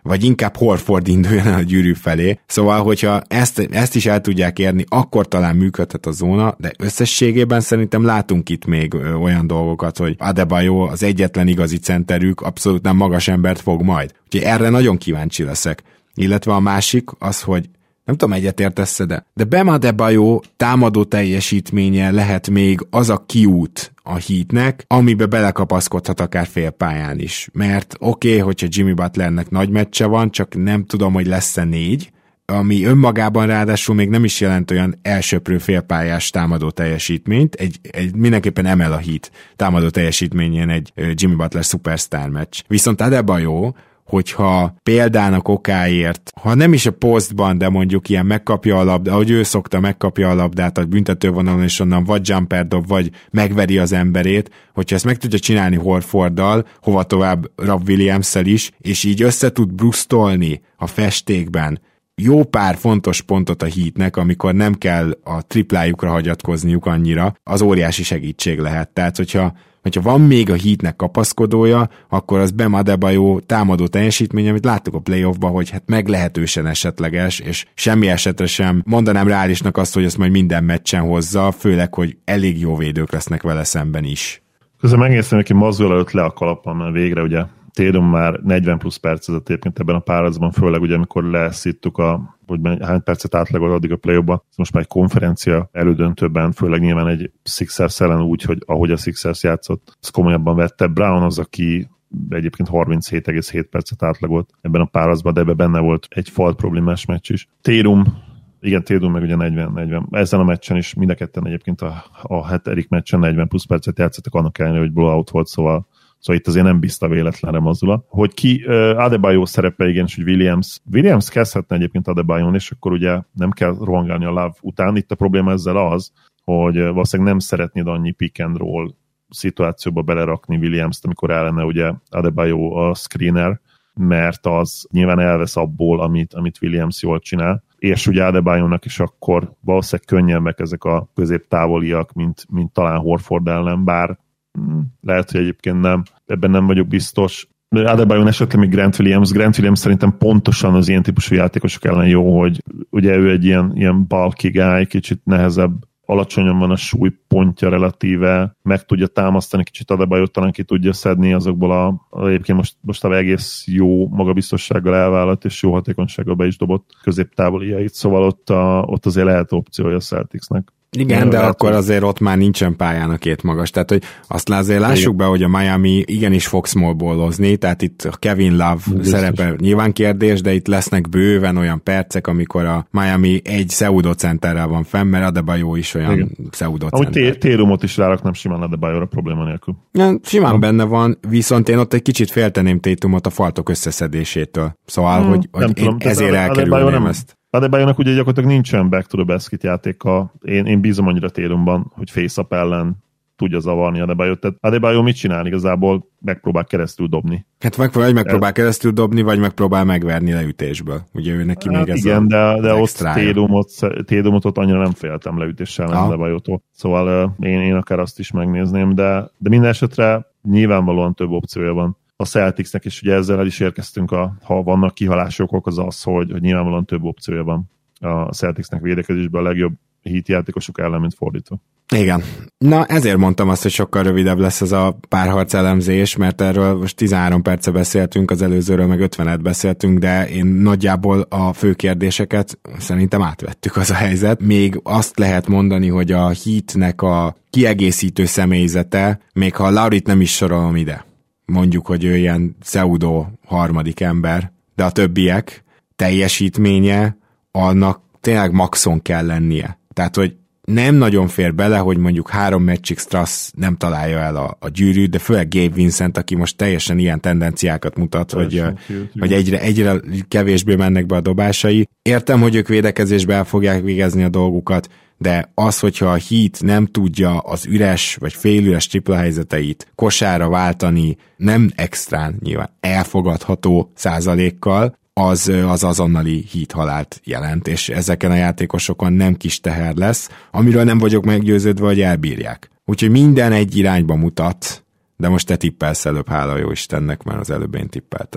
vagy inkább Horford induljon a gyűrű felé. Szóval, hogyha ezt, ezt is el tudják érni, akkor talán működhet a zóna, de összességében szerintem látunk itt még olyan dolgokat, hogy Adebayo az egyetlen igazi centerük, abszolút nem magas embert fog majd. Úgyhogy erre nagyon kíváncsi leszek. Illetve a másik az, hogy nem tudom, egyetértesz, de, de Bam Adebayo támadó teljesítménye lehet még az a kiút a Heatnek, amibe belekapaszkodhat akár félpályán is. Mert oké, okay, hogyha Jimmy Butlernek nagy meccse van, csak nem tudom, hogy lesz-e négy, ami önmagában ráadásul még nem is jelent olyan elsöprő félpályás támadó teljesítményt, egy, egy mindenképpen emel a Heat támadó teljesítményén egy Jimmy Butler superstar meccs. Viszont Adebayo, hogyha példának okáért, ha nem is a posztban, de mondjuk ilyen megkapja a labdát, ahogy ő szokta, megkapja a labdát a büntetővonalon, és onnan vagy jumper dob, vagy megveri az emberét, hogyha ezt meg tudja csinálni Horforddal, hova tovább Rob Williams-szel is, és így össze tud brusztolni a festékben jó pár fontos pontot a Heatnek, amikor nem kell a triplájukra hagyatkozniuk annyira, az óriási segítség lehet. Tehát, hogyha hogyha van még a Heatnek kapaszkodója, akkor az Bam Adebayo támadó teljesítmény, amit láttuk a playoffban, hogy hát meglehetősen esetleges, és semmi esetre sem mondanám reálisnak azt, hogy ezt majd minden meccsen hozza, főleg, hogy elég jó védők lesznek vele szemben is. Közben megnéztem, hogy Mazzulla előtt le a kalappal, mert végre ugye Tatum már negyven plusz percet egyébként ebben a párazban, főleg ugye amikor leszíttuk a, hogy hány percet átlagolt addig a play-offba. Most már egy konferencia elődöntőben, főleg nyilván egy Sixers ellen úgy, hogy ahogy a Sixers játszott, az komolyabban vette. Brown az, aki egyébként harminchét egész hét percet átlagolt ebben a párazban, de ebben benne volt egy falt problémás meccs is. Tatum, igen, Tatum meg ugye negyven negyven. Ezen a meccsen is mind a ketten egyébként a, a hetedik meccsen negyven plusz percet játszottak, annak ellenére, hogy blowout volt, szóval Szóval itt azért nem bízta véletlenre Mazzulla. Hogy ki uh, Adebayo szerepe, igen, és hogy Williams. Williams kezdhetne egyébként Adebayon, és akkor ugye nem kell rohangálni a Love után. Itt a probléma ezzel az, hogy valószínűleg nem szeretnéd annyi pick and roll szituációba belerakni Williams-t, amikor ellene ugye Adebayo a screener, mert az nyilván elvesz abból, amit, amit Williams jól csinál. És ugye Adebayonak is akkor valószínűleg könnyebbek ezek a középtávoliak, mint, mint talán Horford ellen, bár lehet, hogy egyébként nem, ebben nem vagyok biztos. Adebayon esetleg még Grant Williams. Grant Williams szerintem pontosan az ilyen típusú játékosok ellen jó, hogy ugye ő egy ilyen, ilyen bulky guy, kicsit nehezebb, alacsonyan van a súlypontja relatíve, meg tudja támasztani, kicsit Adebayot talán ki tudja szedni azokból a, egyébként most, most egész jó magabiztossággal elvállalt és jó hatékonysággal be is dobott középtávoliait, szóval ott, a, ott azért lehet opciója a Celticsnek. Igen, de lehet, akkor azért ott már nincsen pályán a két magas. Tehát, hogy azt azért lássuk be, hogy a Miami igenis fog smallballozni, tehát itt a Kevin Love biztos szerepe nyilván kérdés, de itt lesznek bőven olyan percek, amikor a Miami egy pseudocenterrel van fenn, mert Adebayo is olyan pseudocenter. Ahogy Térumot is ráraknám simán Adebayóra probléma nélkül. Ja, simán ha. benne van, viszont én ott egy kicsit félteném Tatumot a faltok összeszedésétől. Szóval, hmm, hogy, hogy tudom, ezért elkerülném ezt. Adebayonak ugye gyakorlatilag nincsen back to the basket játéka. Én, én bízom annyira Tatumban, hogy face-up ellen tudja zavarni Adebayot. Tehát Adebayo mit csinál igazából? Megpróbál keresztül dobni. Hát meg, vagy megpróbál El... keresztül dobni, vagy megpróbál megverni leütésből. Ugye ő neki hát még ez igen, a, de, de ott Tatumot, Tatumot ott annyira nem féltem leütéssel ah. Adebayótól. Szóval uh, én, én akár azt is megnézném, de, de minden esetre nyilvánvalóan több opciója van a Celticsnek, és ugye ezzel el is érkeztünk, a, ha vannak kihalások, az az, hogy, hogy nyilvánvalóan több opciója van a Celticsnek védekezésben a legjobb Heat játékosok ellen, mint fordítva. Igen. Na, ezért mondtam azt, hogy sokkal rövidebb lesz ez a párharc elemzés, mert erről most tizenhárom perce beszéltünk, az előzőről meg ötvenet beszéltünk, de én nagyjából a fő kérdéseket szerintem átvettük, az a helyzet. Még azt lehet mondani, hogy a Heatnek a kiegészítő személyzete, még ha a Laurit nem is sorolom ide, mondjuk, hogy ő ilyen pseudo harmadik ember, de a többiek teljesítménye annak tényleg maxon kell lennie. Tehát, hogy nem nagyon fér bele, hogy mondjuk három meccsig Strass nem találja el a, a gyűrűt, de főleg Gabe Vincent, aki most teljesen ilyen tendenciákat mutat, hogy, hogy egyre, egyre kevésbé mennek be a dobásai. Értem, hogy ők védekezésbe el fogják végezni a dolgukat, de az, hogyha a Heat nem tudja az üres vagy félüres tripla helyzeteit kosára váltani, nem extrán nyilván elfogadható százalékkal, az az azonnali Heat halált jelent, és ezeken a játékosokon nem kis teher lesz, amiről nem vagyok meggyőződve, hogy elbírják. Úgyhogy minden egy irányba mutat, de most te tippelsz előbb, hála jó Istennek, mert az előbb én tippeltem.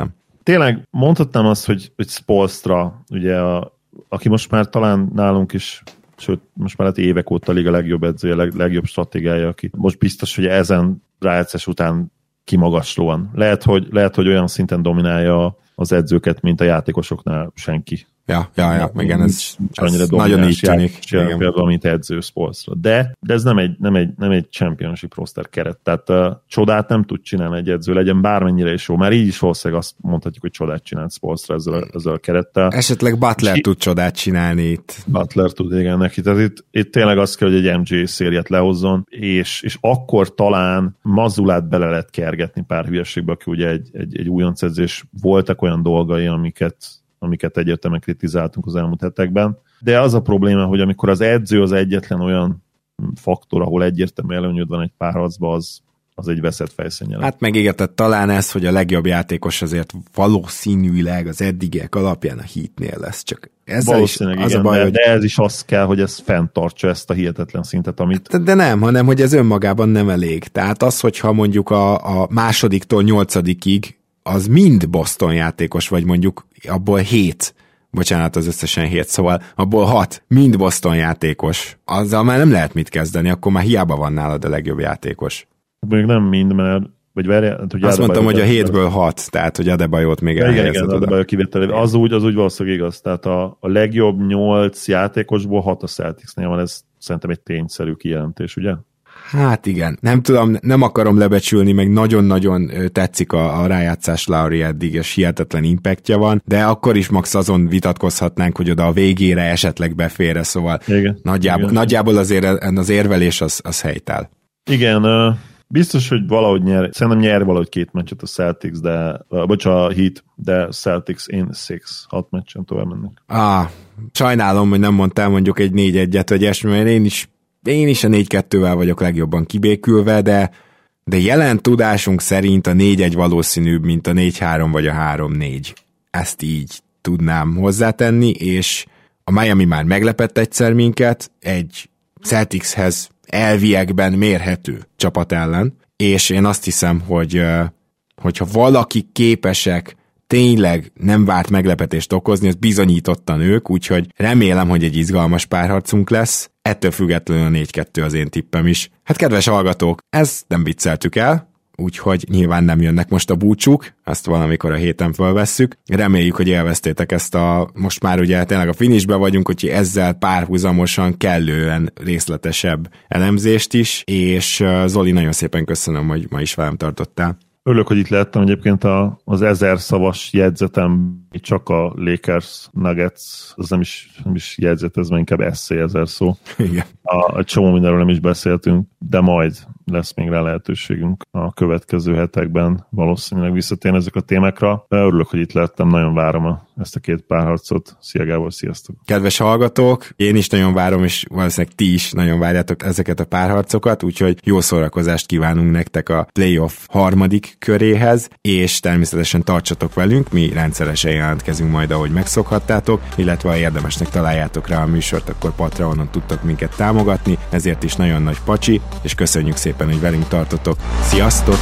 tényleg mondhatnám azt, hogy, hogy Spoelstra, ugye, a, aki most már talán nálunk is, sőt, most már hát évek óta a legjobb edzője, a leg, legjobb stratégiája, aki most biztos, hogy ezen rájátszás után kimagaslóan. Lehet, hogy, lehet, hogy olyan szinten dominálja az edzőket, mint a játékosoknál senki. Ja, ja, ja, igen, ez, ez nagyon így tűnik. Például, mint edző Spoelstra. De, de ez nem egy, nem, egy, nem egy championship roster keret. Tehát uh, csodát nem tud csinálni egy edző, legyen bármennyire is jó. Már így is valószínűleg azt mondhatjuk, hogy csodát csinált Spoelstra ezzel, ezzel a kerettel. Esetleg Butler tud csodát csinálni itt. Butler tud, igen, neki. Tehát itt, itt tényleg az kell, hogy egy em gé szériát lehozzon, és, és akkor talán Mazulát bele lehet kergetni pár hülyeségbe, aki ugye egy, egy, egy újonc edzés. Voltak olyan dolgai, amiket amiket egyértelműen kritizáltunk az elmúlt hetekben. De az a probléma, hogy amikor az edző az egyetlen olyan faktor, ahol egyértelmű előnyöd van egy párharcban, az, az egy veszett fejszénnyel. Hát megígértett talán ez, hogy a legjobb játékos azért valószínűleg az eddigiek alapján a Heatnél lesz. Csak ezzel is az igen, a baj, de, hogy... de ez is az kell, hogy ez fenntartsa ezt a hihetetlen szintet, amit... De nem, hanem hogy ez önmagában nem elég. Tehát az, hogyha mondjuk a, a másodiktól nyolcadikig az mind Boston játékos, vagy mondjuk abból hét, bocsánat, az összesen hét, szóval abból hat, mind Boston játékos. Azzal már nem lehet mit kezdeni, akkor már hiába van nálad a legjobb játékos. Még nem mind, mert vagy várjál, hogy azt mondtam, hogy a hétből hat, tehát hogy Adebayót még elhelyezett oda. Igen, Adebayo kivétel. Az úgy, az úgy valószínűleg igaz. Tehát a, a legjobb nyolc játékosból hat a Celticsnél van, ez szerintem egy tényszerű kijelentés, ugye? Hát igen, nem tudom, nem akarom lebecsülni, meg nagyon-nagyon tetszik a, a rájátszás Lowry eddig, és hihetetlen impactja van, de akkor is max azon vitatkozhatnánk, hogy oda a végére esetleg beférre, szóval igen, nagyjából, igen. nagyjából azért az érvelés az, az helytáll. Igen, biztos, hogy valahogy nyer, szerintem nyer valahogy két meccset a Celtics, de, bocsánat, a Heat, de Celtics in six, hat meccsen tovább mennek. Ah, sajnálom, hogy nem mondtál mondjuk egy négy egyet, vagy esmi, mert én is Én is a négy kettővel vagyok legjobban kibékülve, de, de jelen tudásunk szerint a négy egy valószínűbb, mint a négy három vagy a három négy. Ezt így tudnám hozzátenni, és a Miami már meglepett egyszer minket, egy Celticshez elviekben mérhető csapat ellen, és én azt hiszem, hogy hogyha valaki képesek tényleg nem várt meglepetést okozni, ezt bizonyítottan ők, úgyhogy remélem, hogy egy izgalmas párharcunk lesz. Ettől függetlenül a négy kettő az én tippem is. Hát kedves hallgatók, ezt nem vicceltük el, úgyhogy nyilván nem jönnek most a búcsúk, azt valamikor a héten felvesszük. Reméljük, hogy élveztétek ezt a, most már ugye tényleg a finishbe vagyunk, úgyhogy ezzel párhuzamosan kellően részletesebb elemzést is, és Zoli, nagyon szépen köszönöm, hogy ma is velem tartottál. Örülök, hogy itt lehettem, egyébként a, az ezer szavas jegyzetem csak a Lakers Nuggets, az nem is, nem is jegyzet, ez már inkább eszé ezer szó. Igen. A, a csomó mindenről nem is beszéltünk, de majd lesz még rá lehetőségünk a következő hetekben valószínűleg visszatérni ezek a témákra. De örülök, hogy itt lehettem, nagyon várom a, ezt a két párharcot. Szia Gábor, sziasztok! Kedves hallgatók, én is nagyon várom, és valószínűleg ti is nagyon várjátok ezeket a párharcokat, úgyhogy jó szórakozást kívánunk nektek a playoff harmadik köréhez, és természetesen tartsatok velünk, mi rendszeresen jelentkezünk majd, ahogy megszokhattátok, illetve ha érdemesnek találjátok rá a műsort, akkor Patreonon tudtok minket támogatni, ezért is nagyon nagy pacsi, és köszönjük szépen, hogy velünk tartotok. Sziasztok!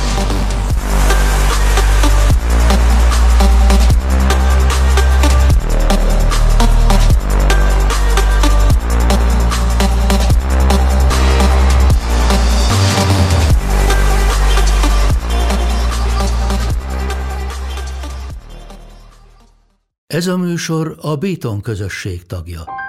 Ez a műsor a Béton közösség tagja.